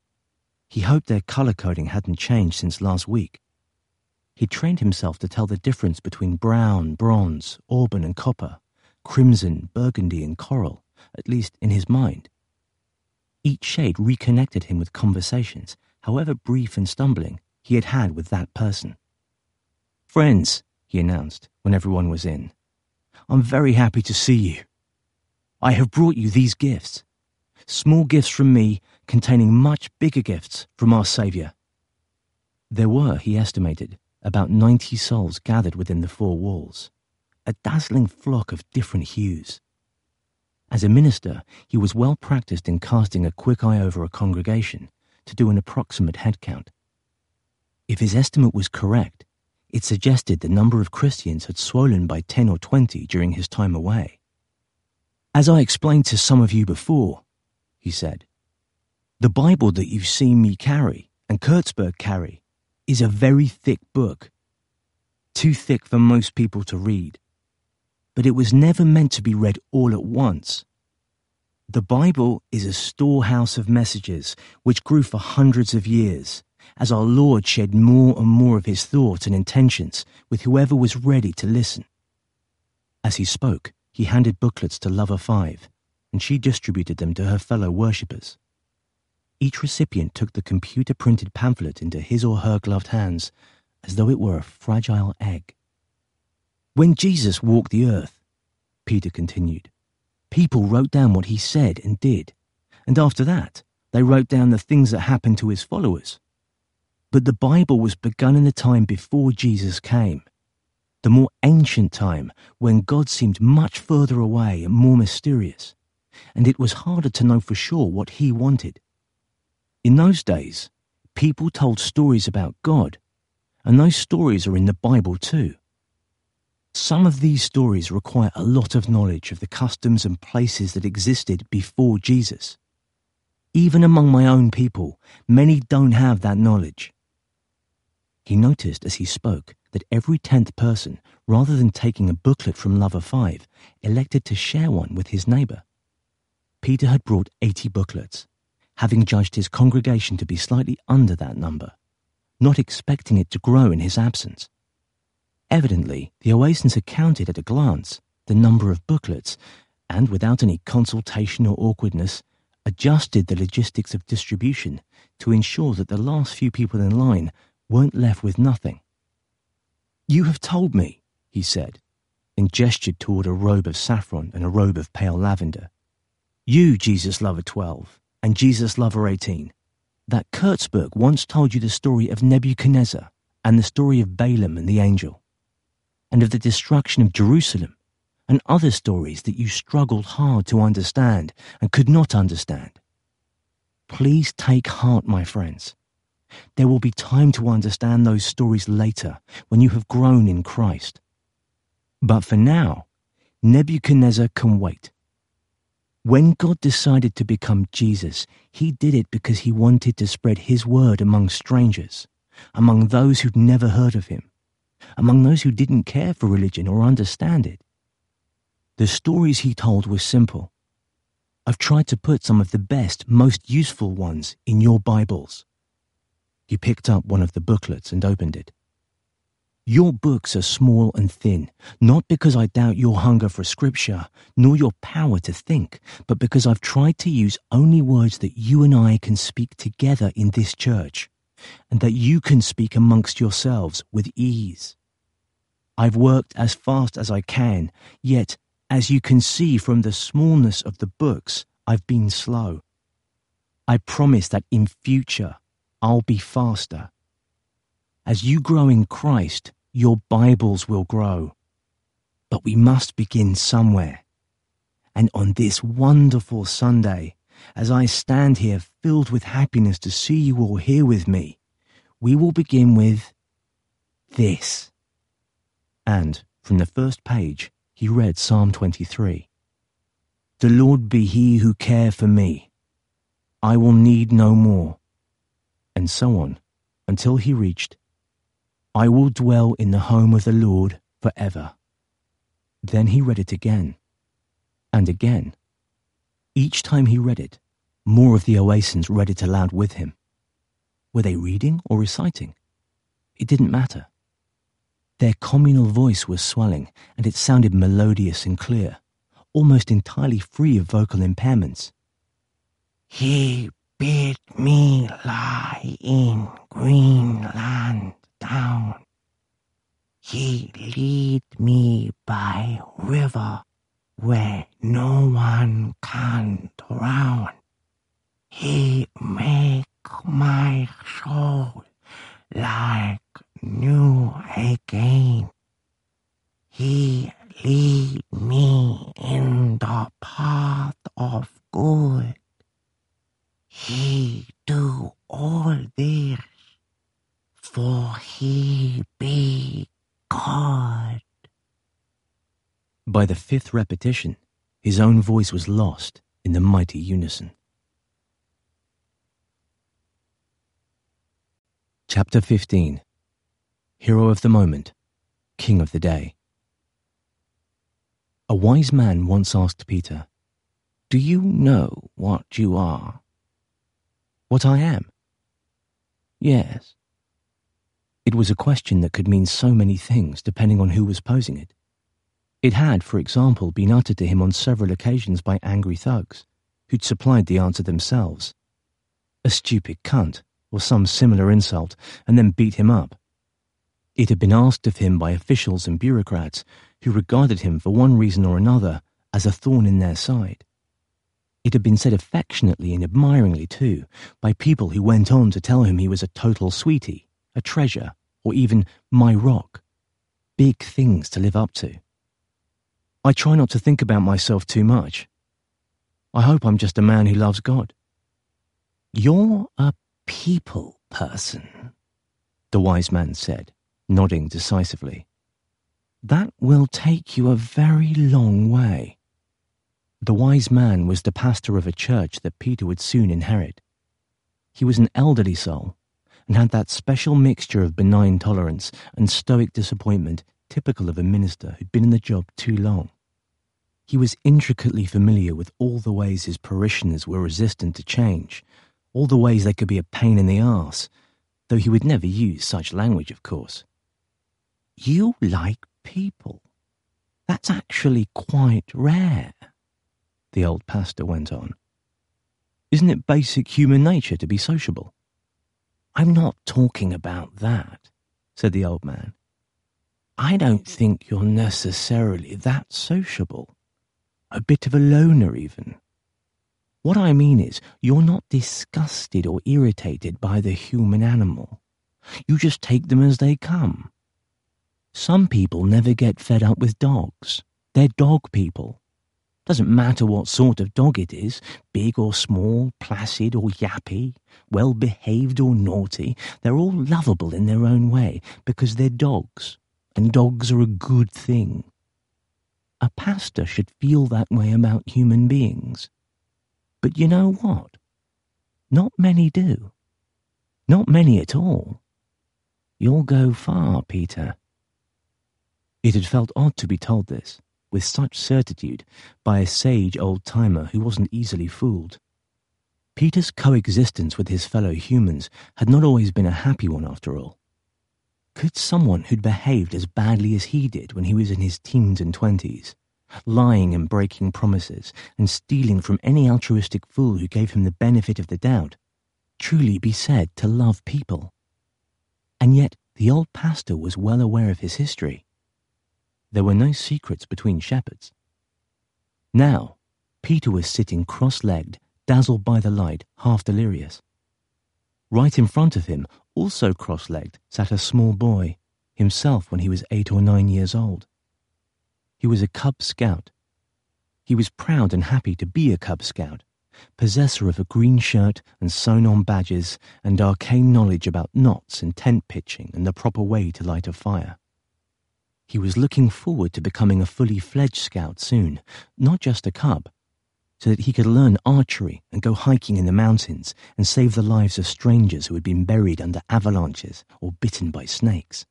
He hoped their color coding hadn't changed since last week. He trained himself to tell the difference between brown, bronze, auburn and copper, crimson, burgundy and coral, at least in his mind. Each shade reconnected him with conversations, however brief and stumbling, he had had with that person. "Friends," he announced when everyone was in, "I'm very happy to see you. I have brought you these gifts, small gifts from me containing much bigger gifts from our Saviour." There were, he estimated, about 90 souls gathered within the 4 walls, a dazzling flock of different hues. As a minister, he was well practiced in casting a quick eye over a congregation to do an approximate head count. If his estimate was correct, it suggested the number of Christians had swollen by 10 or 20 during his time away. "As I explained to some of you before," he said, "the Bible that you've seen me carry and Kurtzberg carry is a very thick book, too thick for most people to read. But it was never meant to be read all at once. The Bible is a storehouse of messages which grew for hundreds of years, as our Lord shared more and more of his thoughts and intentions with whoever was ready to listen." As he spoke, he handed booklets to Lover 5, and she distributed them to her fellow worshippers. Each recipient took the computer-printed pamphlet into his or her gloved hands as though it were a fragile egg. "When Jesus walked the earth," Peter continued, "people wrote down what he said and did, and after that, they wrote down the things that happened to his followers. But the Bible was begun in the time before Jesus came, the more ancient time when God seemed much further away and more mysterious, and it was harder to know for sure what he wanted. In those days, people told stories about God, and those stories are in the Bible too. Some of these stories require a lot of knowledge of the customs and places that existed before Jesus. Even among my own people, many don't have that knowledge." He noticed as he spoke that every 10th person, rather than taking a booklet from Lover 5, elected to share one with his neighbour. Peter had brought 80 booklets, having judged his congregation to be slightly under that number, not expecting it to grow in his absence. Evidently, the Oasans had counted at a glance the number of booklets and, without any consultation or awkwardness, adjusted the logistics of distribution to ensure that the last few people in line weren't left with nothing. "You have told me," he said, and gestured toward a robe of saffron and a robe of pale lavender. "You, Jesus Lover 12, and Jesus Lover 18, that Kurtzberg once told you the story of Nebuchadnezzar and the story of Balaam and the angel, and of the destruction of Jerusalem, and other stories that you struggled hard to understand and could not understand. Please take heart, my friends. There will be time to understand those stories later when you have grown in Christ. But for now, Nebuchadnezzar can wait. When God decided to become Jesus, he did it because he wanted to spread his word among strangers, among those who'd never heard of him, among those who didn't care for religion or understand it. The stories he told were simple. I've tried to put some of the best, most useful ones in your Bibles. He picked up one of the booklets and opened it. Your books are small and thin, not because I doubt your hunger for scripture, nor your power to think, but because I've tried to use only words that you and I can speak together in this church, and that you can speak amongst yourselves with ease. I've worked as fast as I can, yet, as you can see from the smallness of the books, I've been slow. I promise that in future, I'll be faster. As you grow in Christ, your Bibles will grow. But we must begin somewhere. And on this wonderful Sunday, as I stand here filled with happiness to see you all here with me, we will begin with this. And from the first page, he read Psalm 23. The Lord be he who care for me. I will need no more. And so on, until he reached, I will dwell in the home of the Lord forever. Then he read it again, and again. Each time he read it, more of the Oasans read it aloud with him. Were they reading or reciting? It didn't matter. Their communal voice was swelling, and it sounded melodious and clear, almost entirely free of vocal impairments. He bid me lie in green land down. He lead me by river where no one can drown. He make my soul like new again. He lead me in the path of good. He do all this, for he be God. By the fifth repetition, his own voice was lost in the mighty unison. Chapter 15. Hero of the moment, King of the day. A wise man once asked Peter, "Do you know what you are?" "What I am?" "Yes." It was a question that could mean so many things depending on who was posing it. It had, for example, been uttered to him on several occasions by angry thugs, who'd supplied the answer themselves. A stupid cunt, or some similar insult, and then beat him up. It had been asked of him by officials and bureaucrats who regarded him for one reason or another as a thorn in their side. It had been said affectionately and admiringly, too, by people who went on to tell him he was a total sweetie, a treasure, or even my rock. Big things to live up to. I try not to think about myself too much. I hope I'm just a man who loves God. You're a people person, the wise man said, nodding decisively. That will take you a very long way. The wise man was the pastor of a church that Peter would soon inherit. He was an elderly soul, and had that special mixture of benign tolerance and stoic disappointment typical of a minister who'd been in the job too long. He was intricately familiar with all the ways his parishioners were resistant to change, all the ways they could be a pain in the arse, though he would never use such language, of course. You like people. That's actually quite rare, the old pastor went on. Isn't it basic human nature to be sociable? I'm not talking about that, said the old man. I don't think you're necessarily that sociable. A bit of a loner, even. What I mean is, you're not disgusted or irritated by the human animal. You just take them as they come. Some people never get fed up with dogs. They're dog people. Doesn't matter what sort of dog it is, big or small, placid or yappy, well-behaved or naughty, they're all lovable in their own way because they're dogs, and dogs are a good thing. A pastor should feel that way about human beings. But you know what? Not many do. Not many at all. You'll go far, Peter. It had felt odd to be told this, with such certitude by a sage old-timer who wasn't easily fooled. Peter's coexistence with his fellow humans had not always been a happy one after all. Could someone who'd behaved as badly as he did when he was in his teens and 20s, lying and breaking promises and stealing from any altruistic fool who gave him the benefit of the doubt, truly be said to love people? And yet the old pastor was well aware of his history. There were no secrets between shepherds. Now, Peter was sitting cross-legged, dazzled by the light, half delirious. Right in front of him, also cross-legged, sat a small boy, himself when he was 8 or 9 years old. He was a Cub Scout. He was proud and happy to be a Cub Scout, possessor of a green shirt and sewn-on badges and arcane knowledge about knots and tent pitching and the proper way to light a fire. He was looking forward to becoming a fully fledged scout soon, not just a cub, so that he could learn archery and go hiking in the mountains and save the lives of strangers who had been buried under avalanches or bitten by snakes.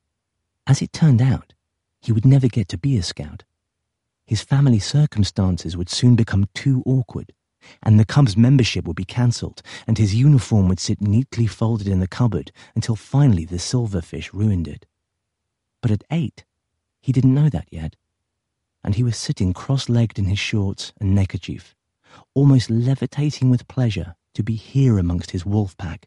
As it turned out, he would never get to be a scout. His family circumstances would soon become too awkward, and the Cub's membership would be cancelled, and his uniform would sit neatly folded in the cupboard until finally the silverfish ruined it. But at 8, he didn't know that yet, and he was sitting cross-legged in his shorts and neckerchief, almost levitating with pleasure to be here amongst his wolf pack.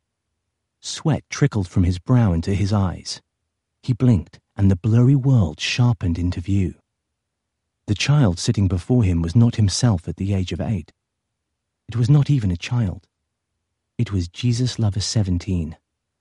Sweat trickled from his brow into his eyes. He blinked, and the blurry world sharpened into view. The child sitting before him was not himself at the age of 8. It was not even a child. It was Jesus Lover 17.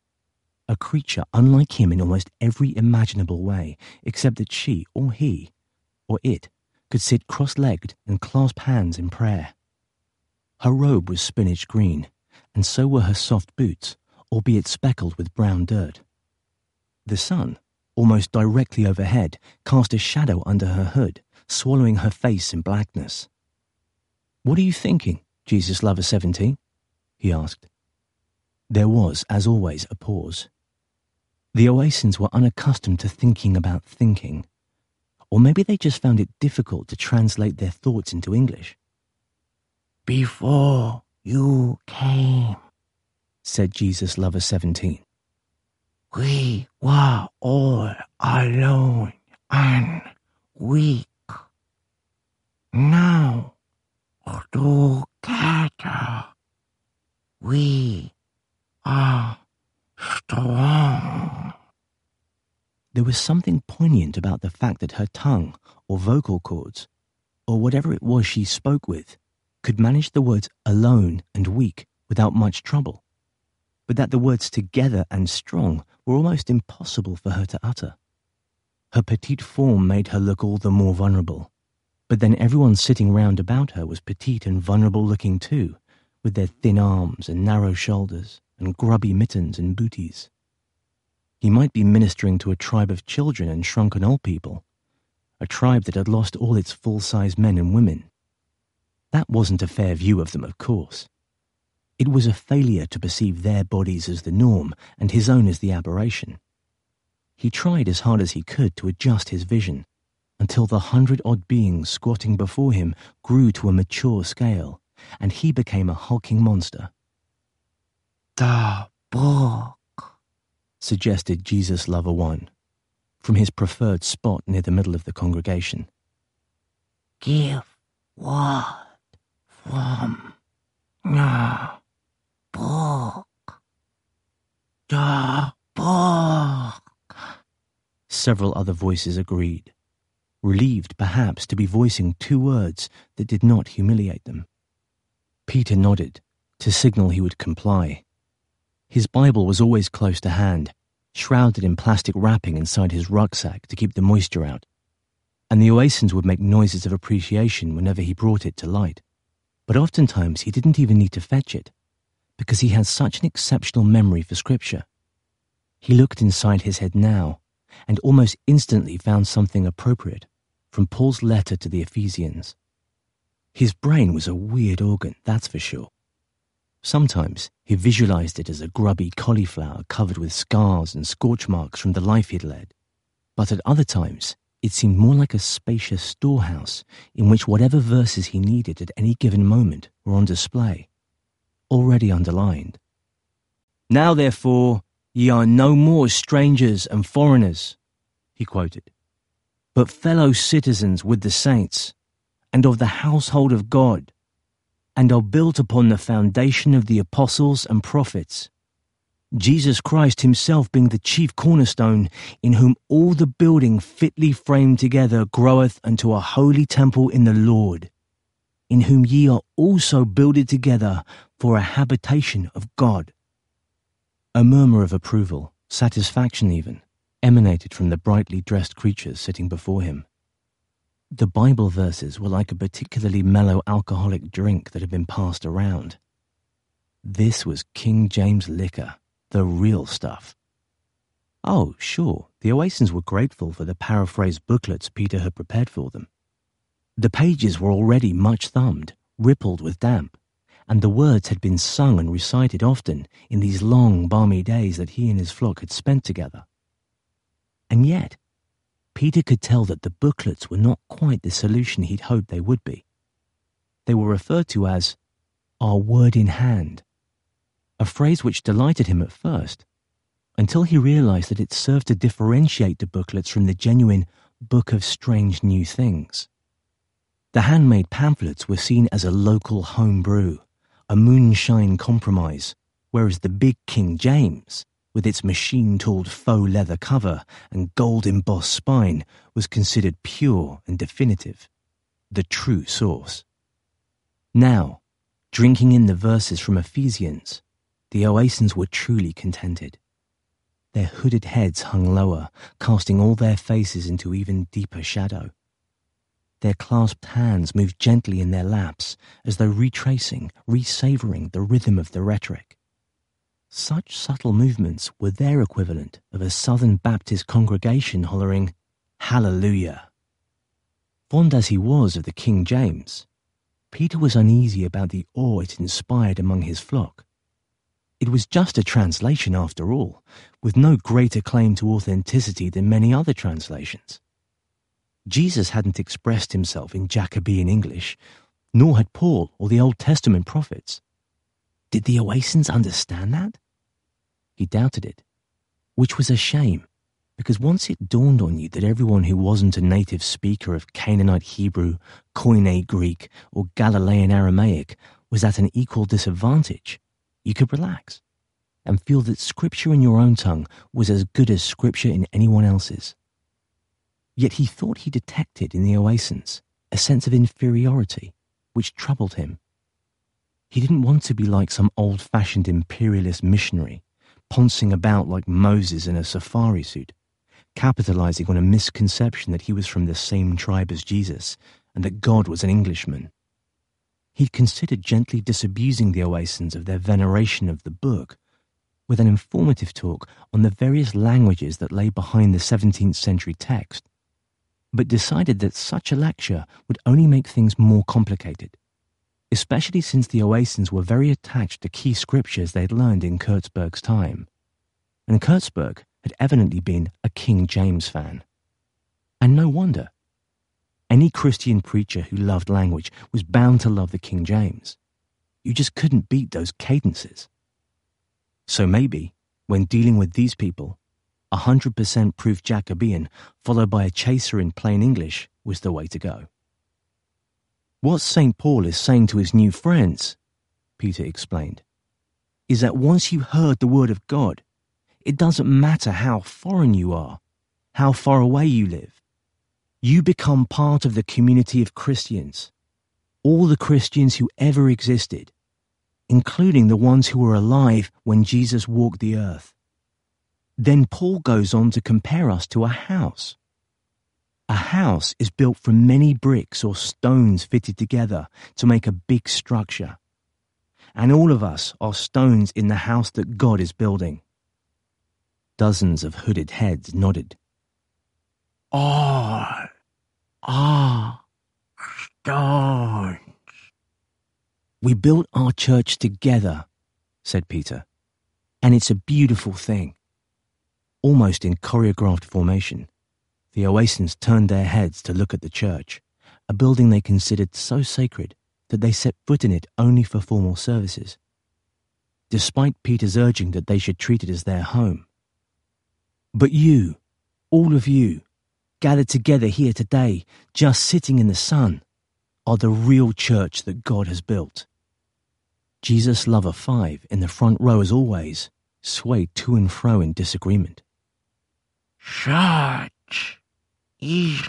A creature unlike him in almost every imaginable way, except that she, or he, or it, could sit cross-legged and clasp hands in prayer. Her robe was spinach green, and so were her soft boots, albeit speckled with brown dirt. The sun, almost directly overhead, cast a shadow under her hood, swallowing her face in blackness. "What are you thinking, Jesus Lover 17? He asked. There was, as always, a pause. The Oasins were unaccustomed to thinking about thinking, or maybe they just found it difficult to translate their thoughts into English. "Before you came," said Jesus Lover 17, "we were all alone and weak. Now, together, we are strong." There was something poignant about the fact that her tongue, or vocal cords, or whatever it was she spoke with, could manage the words alone and weak without much trouble, but that the words together and strong were almost impossible for her to utter. Her petite form made her look all the more vulnerable, but then everyone sitting round about her was petite and vulnerable looking too, with their thin arms and narrow shoulders and grubby mittens and booties. He might be ministering to a tribe of children and shrunken old people, a tribe that had lost all its full-size men and women. That wasn't a fair view of them, of course. It was a failure to perceive their bodies as the norm and his own as the aberration. He tried as hard as he could to adjust his vision, until the 100-odd beings squatting before him grew to a mature scale, and he became a hulking monster. "The book," suggested Jesus Lover 1, from his preferred spot near the middle of the congregation. "Give word from the book. The book." Several other voices agreed, relieved perhaps to be voicing 2 words that did not humiliate them. Peter nodded, to signal he would comply. His Bible was always close to hand, shrouded in plastic wrapping inside his rucksack to keep the moisture out, and the Oasins would make noises of appreciation whenever he brought it to light. But oftentimes he didn't even need to fetch it, because he had such an exceptional memory for Scripture. He looked inside his head now, and almost instantly found something appropriate from Paul's letter to the Ephesians. His brain was a weird organ, that's for sure. Sometimes he visualized it as a grubby cauliflower covered with scars and scorch marks from the life he'd led, but at other times It seemed more like a spacious storehouse in which whatever verses he needed at any given moment were on display, already underlined. "Now therefore ye are no more strangers and foreigners," he quoted, "but fellow citizens with the saints, and of the household of God, and are built upon the foundation of the apostles and prophets, Jesus Christ himself being the chief cornerstone, in whom all the building fitly framed together groweth unto a holy temple in the Lord, in whom ye are also builded together for a habitation of God." A murmur of approval, satisfaction even, emanated from the brightly dressed creatures sitting before him. The Bible verses were like a particularly mellow alcoholic drink that had been passed around. This was King James liquor. The real stuff. Oh, sure, the Oasins were grateful for the paraphrased booklets Peter had prepared for them. The pages were already much thumbed, rippled with damp, and the words had been sung and recited often in these long, balmy days that he and his flock had spent together. And yet, Peter could tell that the booklets were not quite the solution he'd hoped they would be. They were referred to as our word in hand, a phrase which delighted him at first, until he realized that it served to differentiate the booklets from the genuine Book of Strange New Things. The handmade pamphlets were seen as a local home brew, a moonshine compromise, whereas the big King James, with its machine-tooled faux leather cover and gold-embossed spine, was considered pure and definitive, the true source. Now, drinking in the verses from Ephesians, the Oasins were truly contented. Their hooded heads hung lower, casting all their faces into even deeper shadow. Their clasped hands moved gently in their laps, as though retracing, resavouring the rhythm of the rhetoric. Such subtle movements were their equivalent of a Southern Baptist congregation hollering, "Hallelujah." Fond as he was of the King James, Peter was uneasy about the awe it inspired among his flock. It was just a translation after all, with no greater claim to authenticity than many other translations. Jesus hadn't expressed himself in Jacobean English, nor had Paul or the Old Testament prophets. Did the Oasins understand that? He doubted it, which was a shame, because once it dawned on you that everyone who wasn't a native speaker of Canaanite Hebrew, Koine Greek, or Galilean Aramaic was at an equal disadvantage, you could relax and feel that Scripture in your own tongue was as good as Scripture in anyone else's. Yet he thought he detected in the Oasins a sense of inferiority, which troubled him. He didn't want to be like some old-fashioned imperialist missionary, pouncing about like Moses in a safari suit, capitalizing on a misconception that he was from the same tribe as Jesus and that God was an Englishman. He'd considered gently disabusing the Oasins of their veneration of the book with an informative talk on the various languages that lay behind the 17th century text, but decided that such a lecture would only make things more complicated, especially since the Oasins were very attached to key scriptures they'd learned in Kurtzberg's time, and Kurtzberg had evidently been a King James fan. And no wonder. Any Christian preacher who loved language was bound to love the King James. You just couldn't beat those cadences. So maybe, when dealing with these people, 100% proof Jacobean followed by a chaser in plain English was the way to go. What St. Paul is saying to his new friends, Peter explained, is that once you heard the word of God, it doesn't matter how foreign you are, how far away you live. You become part of the community of Christians, all the Christians who ever existed, including the ones who were alive when Jesus walked the earth. Then Paul goes on to compare us to a house. A house is built from many bricks or stones fitted together to make a big structure. And all of us are stones in the house that God is building. Dozens of hooded heads nodded. Stones. We built our church together, said Peter, and it's a beautiful thing. Almost in choreographed formation, the Oasins turned their heads to look at the church, a building they considered so sacred that they set foot in it only for formal services, despite Peter's urging that they should treat it as their home. But you, all of you, gathered together here today, just sitting in the sun, are the real church that God has built. Jesus Lover 5, in the front row as always, swayed to and fro in disagreement. Church is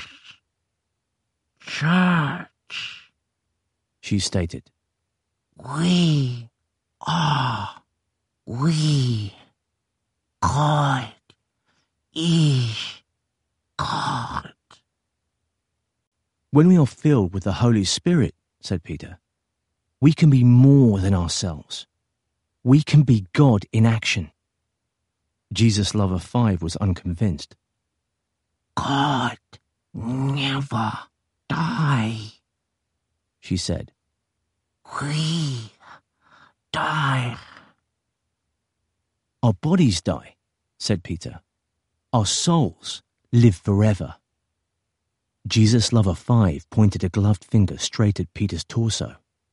church, she stated. We are we. God is God. When we are filled with the Holy Spirit, said Peter, we can be more than ourselves. We can be God in action. Jesus Lover 5 was unconvinced. God never die, she said. We die. Our bodies die, said Peter. Our souls live forever. Jesus Lover 5 pointed a gloved finger straight at Peter's torso.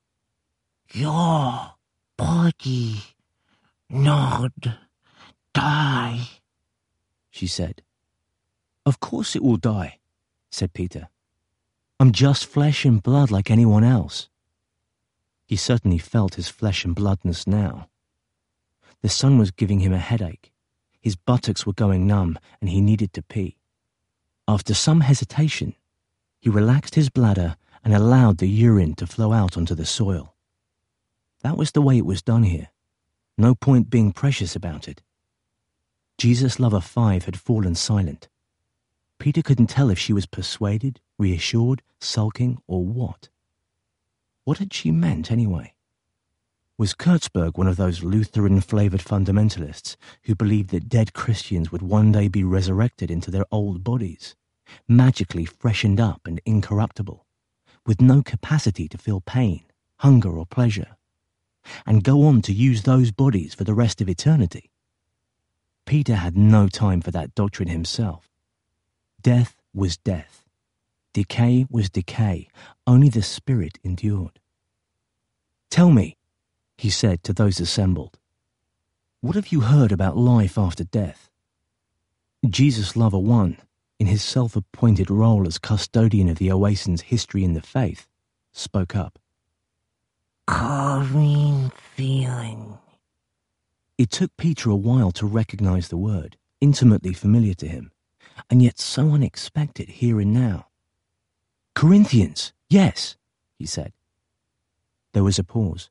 Your body not die, she said. Of course it will die, said Peter. I'm just flesh and blood like anyone else. He certainly felt his flesh and bloodness now. The sun was giving him a headache. His buttocks were going numb and he needed to pee. After some hesitation, he relaxed his bladder and allowed the urine to flow out onto the soil. That was the way it was done here. No point being precious about it. Jesus Lover 5 had fallen silent. Peter couldn't tell if she was persuaded, reassured, sulking, or what. What had she meant, anyway? Was Kurtzberg one of those Lutheran-flavoured fundamentalists who believed that dead Christians would one day be resurrected into their old bodies, magically freshened up and incorruptible, with no capacity to feel pain, hunger, or pleasure, and go on to use those bodies for the rest of eternity? Peter had no time for that doctrine himself. Death was death. Decay was decay. Only the spirit endured. Tell me, he said to those assembled, what have you heard about life after death? Jesus Lover 1, in his self-appointed role as custodian of the Oasins' history in the faith, spoke up. Corinthian. It took Peter a while to recognize the word, intimately familiar to him, and yet so unexpected here and now. Corinthians, yes, he said. There was a pause.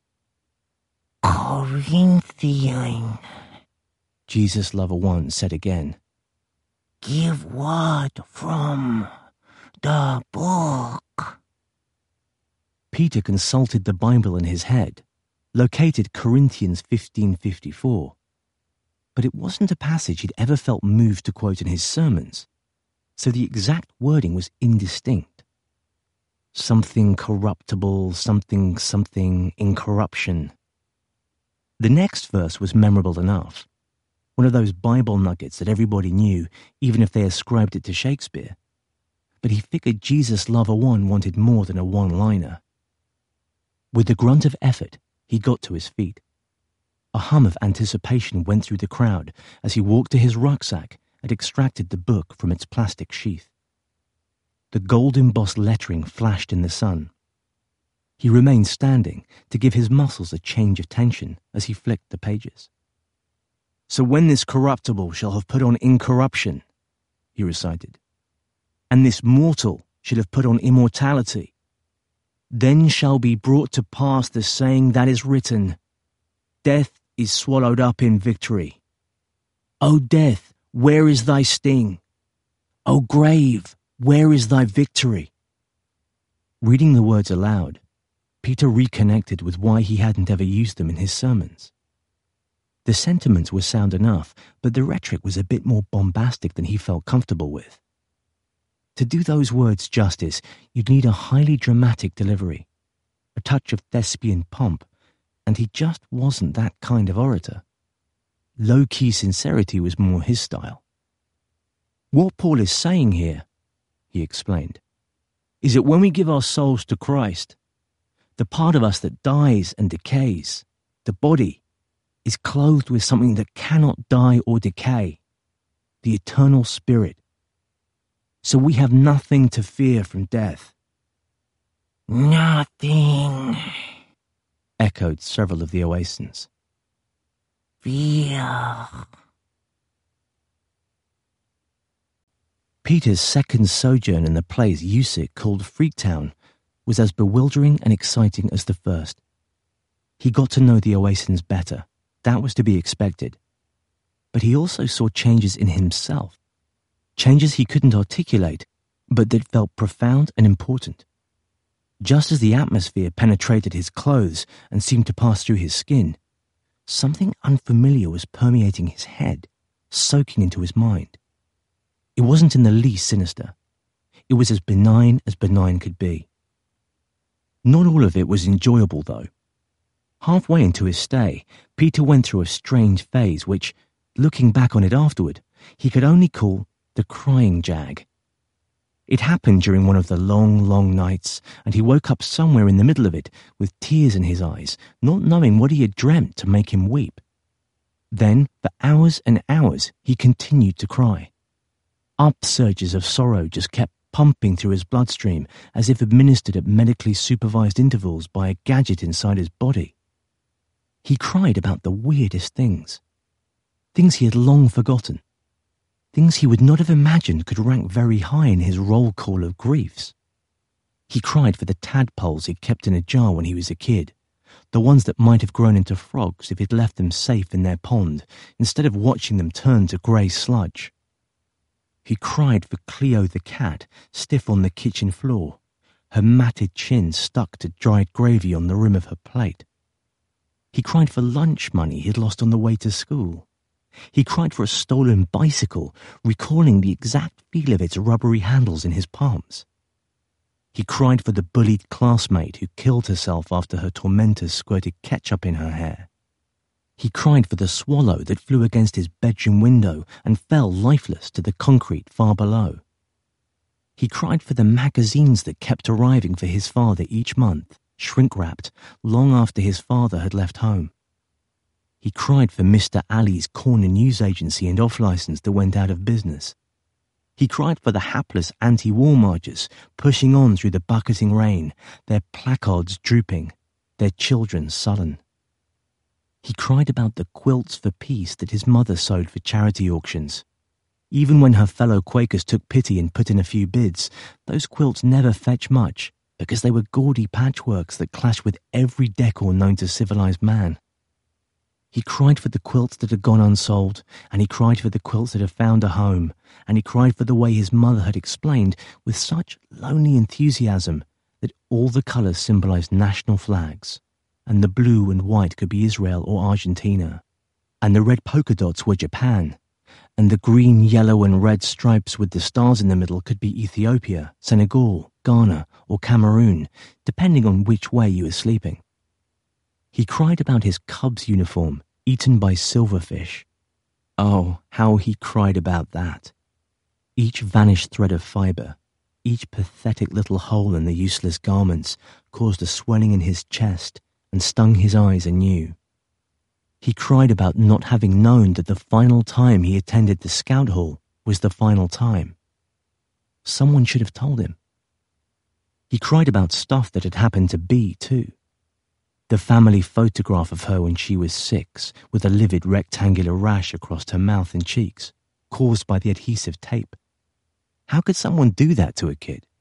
Corinthian, Jesus Lover 1 said again. Give word from the book. Peter consulted the Bible in his head, located Corinthians 15:54. But it wasn't a passage he'd ever felt moved to quote in his sermons, so the exact wording was indistinct. Something corruptible, something incorruption. The next verse was memorable enough. One of those Bible nuggets that everybody knew, even if they ascribed it to Shakespeare. But he figured Jesus Lover 1 wanted more than a one-liner. With a grunt of effort, he got to his feet. A hum of anticipation went through the crowd as he walked to his rucksack and extracted the book from its plastic sheath. The gold-embossed lettering flashed in the sun. He remained standing to give his muscles a change of tension as he flicked the pages. So when this corruptible shall have put on incorruption, he recited, and this mortal shall have put on immortality, then shall be brought to pass the saying that is written, Death is swallowed up in victory. O death, where is thy sting? O grave, where is thy victory? Reading the words aloud, Peter reconnected with why he hadn't ever used them in his sermons. The sentiments were sound enough, but the rhetoric was a bit more bombastic than he felt comfortable with. To do those words justice, you'd need a highly dramatic delivery, a touch of thespian pomp, and he just wasn't that kind of orator. Low-key sincerity was more his style. What Paul is saying here, he explained, is that when we give our souls to Christ, the part of us that dies and decays, the body, is clothed with something that cannot die or decay, the eternal spirit. So we have nothing to fear from death. Nothing, echoed several of the Oasans. Fear. Peter's second sojourn in the place Usick called Freaktown was as bewildering and exciting as the first. He got to know the Oasans better. That was to be expected. But he also saw changes in himself. Changes he couldn't articulate, but that felt profound and important. Just as the atmosphere penetrated his clothes and seemed to pass through his skin, something unfamiliar was permeating his head, soaking into his mind. It wasn't in the least sinister. It was as benign could be. Not all of it was enjoyable, though. Halfway into his stay, Peter went through a strange phase which, looking back on it afterward, he could only call the crying jag. It happened during one of the long nights, and he woke up somewhere in the middle of it with tears in his eyes, not knowing what he had dreamt to make him weep. Then, for hours and hours, he continued to cry. Upsurges of sorrow just kept pumping through his bloodstream as if administered at medically supervised intervals by a gadget inside his body. He cried about the weirdest things. Things he had long forgotten. Things he would not have imagined could rank very high in his roll call of griefs. He cried for the tadpoles he'd kept in a jar when he was a kid, the ones that might have grown into frogs if he'd left them safe in their pond instead of watching them turn to grey sludge. He cried for Cleo the cat, stiff on the kitchen floor, her matted chin stuck to dried gravy on the rim of her plate. He cried for lunch money he'd lost on the way to school. He cried for a stolen bicycle, recalling the exact feel of its rubbery handles in his palms. He cried for the bullied classmate who killed herself after her tormentors squirted ketchup in her hair. He cried for the swallow that flew against his bedroom window and fell lifeless to the concrete far below. He cried for the magazines that kept arriving for his father each month, shrink-wrapped, long after his father had left home. He cried for Mr. Ali's corner news agency and off-license that went out of business. He cried for the hapless anti-war marchers pushing on through the bucketing rain, their placards drooping, their children sullen. He cried about the quilts for peace that his mother sewed for charity auctions. Even when her fellow Quakers took pity and put in a few bids, those quilts never fetched much because they were gaudy patchworks that clashed with every decor known to civilized man. He cried for the quilts that had gone unsold, and he cried for the quilts that had found a home, and he cried for the way his mother had explained with such lonely enthusiasm that all the colours symbolized national flags, and the blue and white could be Israel or Argentina, and the red polka dots were Japan, and the green, yellow and red stripes with the stars in the middle could be Ethiopia, Senegal, Ghana or Cameroon, depending on which way you were sleeping. He cried about his Cubs uniform, eaten by silverfish. Oh, how he cried about that. Each vanished thread of fibre, each pathetic little hole in the useless garments caused a swelling in his chest and stung his eyes anew. He cried about not having known that the final time he attended the Scout Hall was the final time. Someone should have told him. He cried about stuff that had happened to Bea, too. The family photograph of her when she was 6, with a livid rectangular rash across her mouth and cheeks, caused by the adhesive tape. How could someone do that to a kid?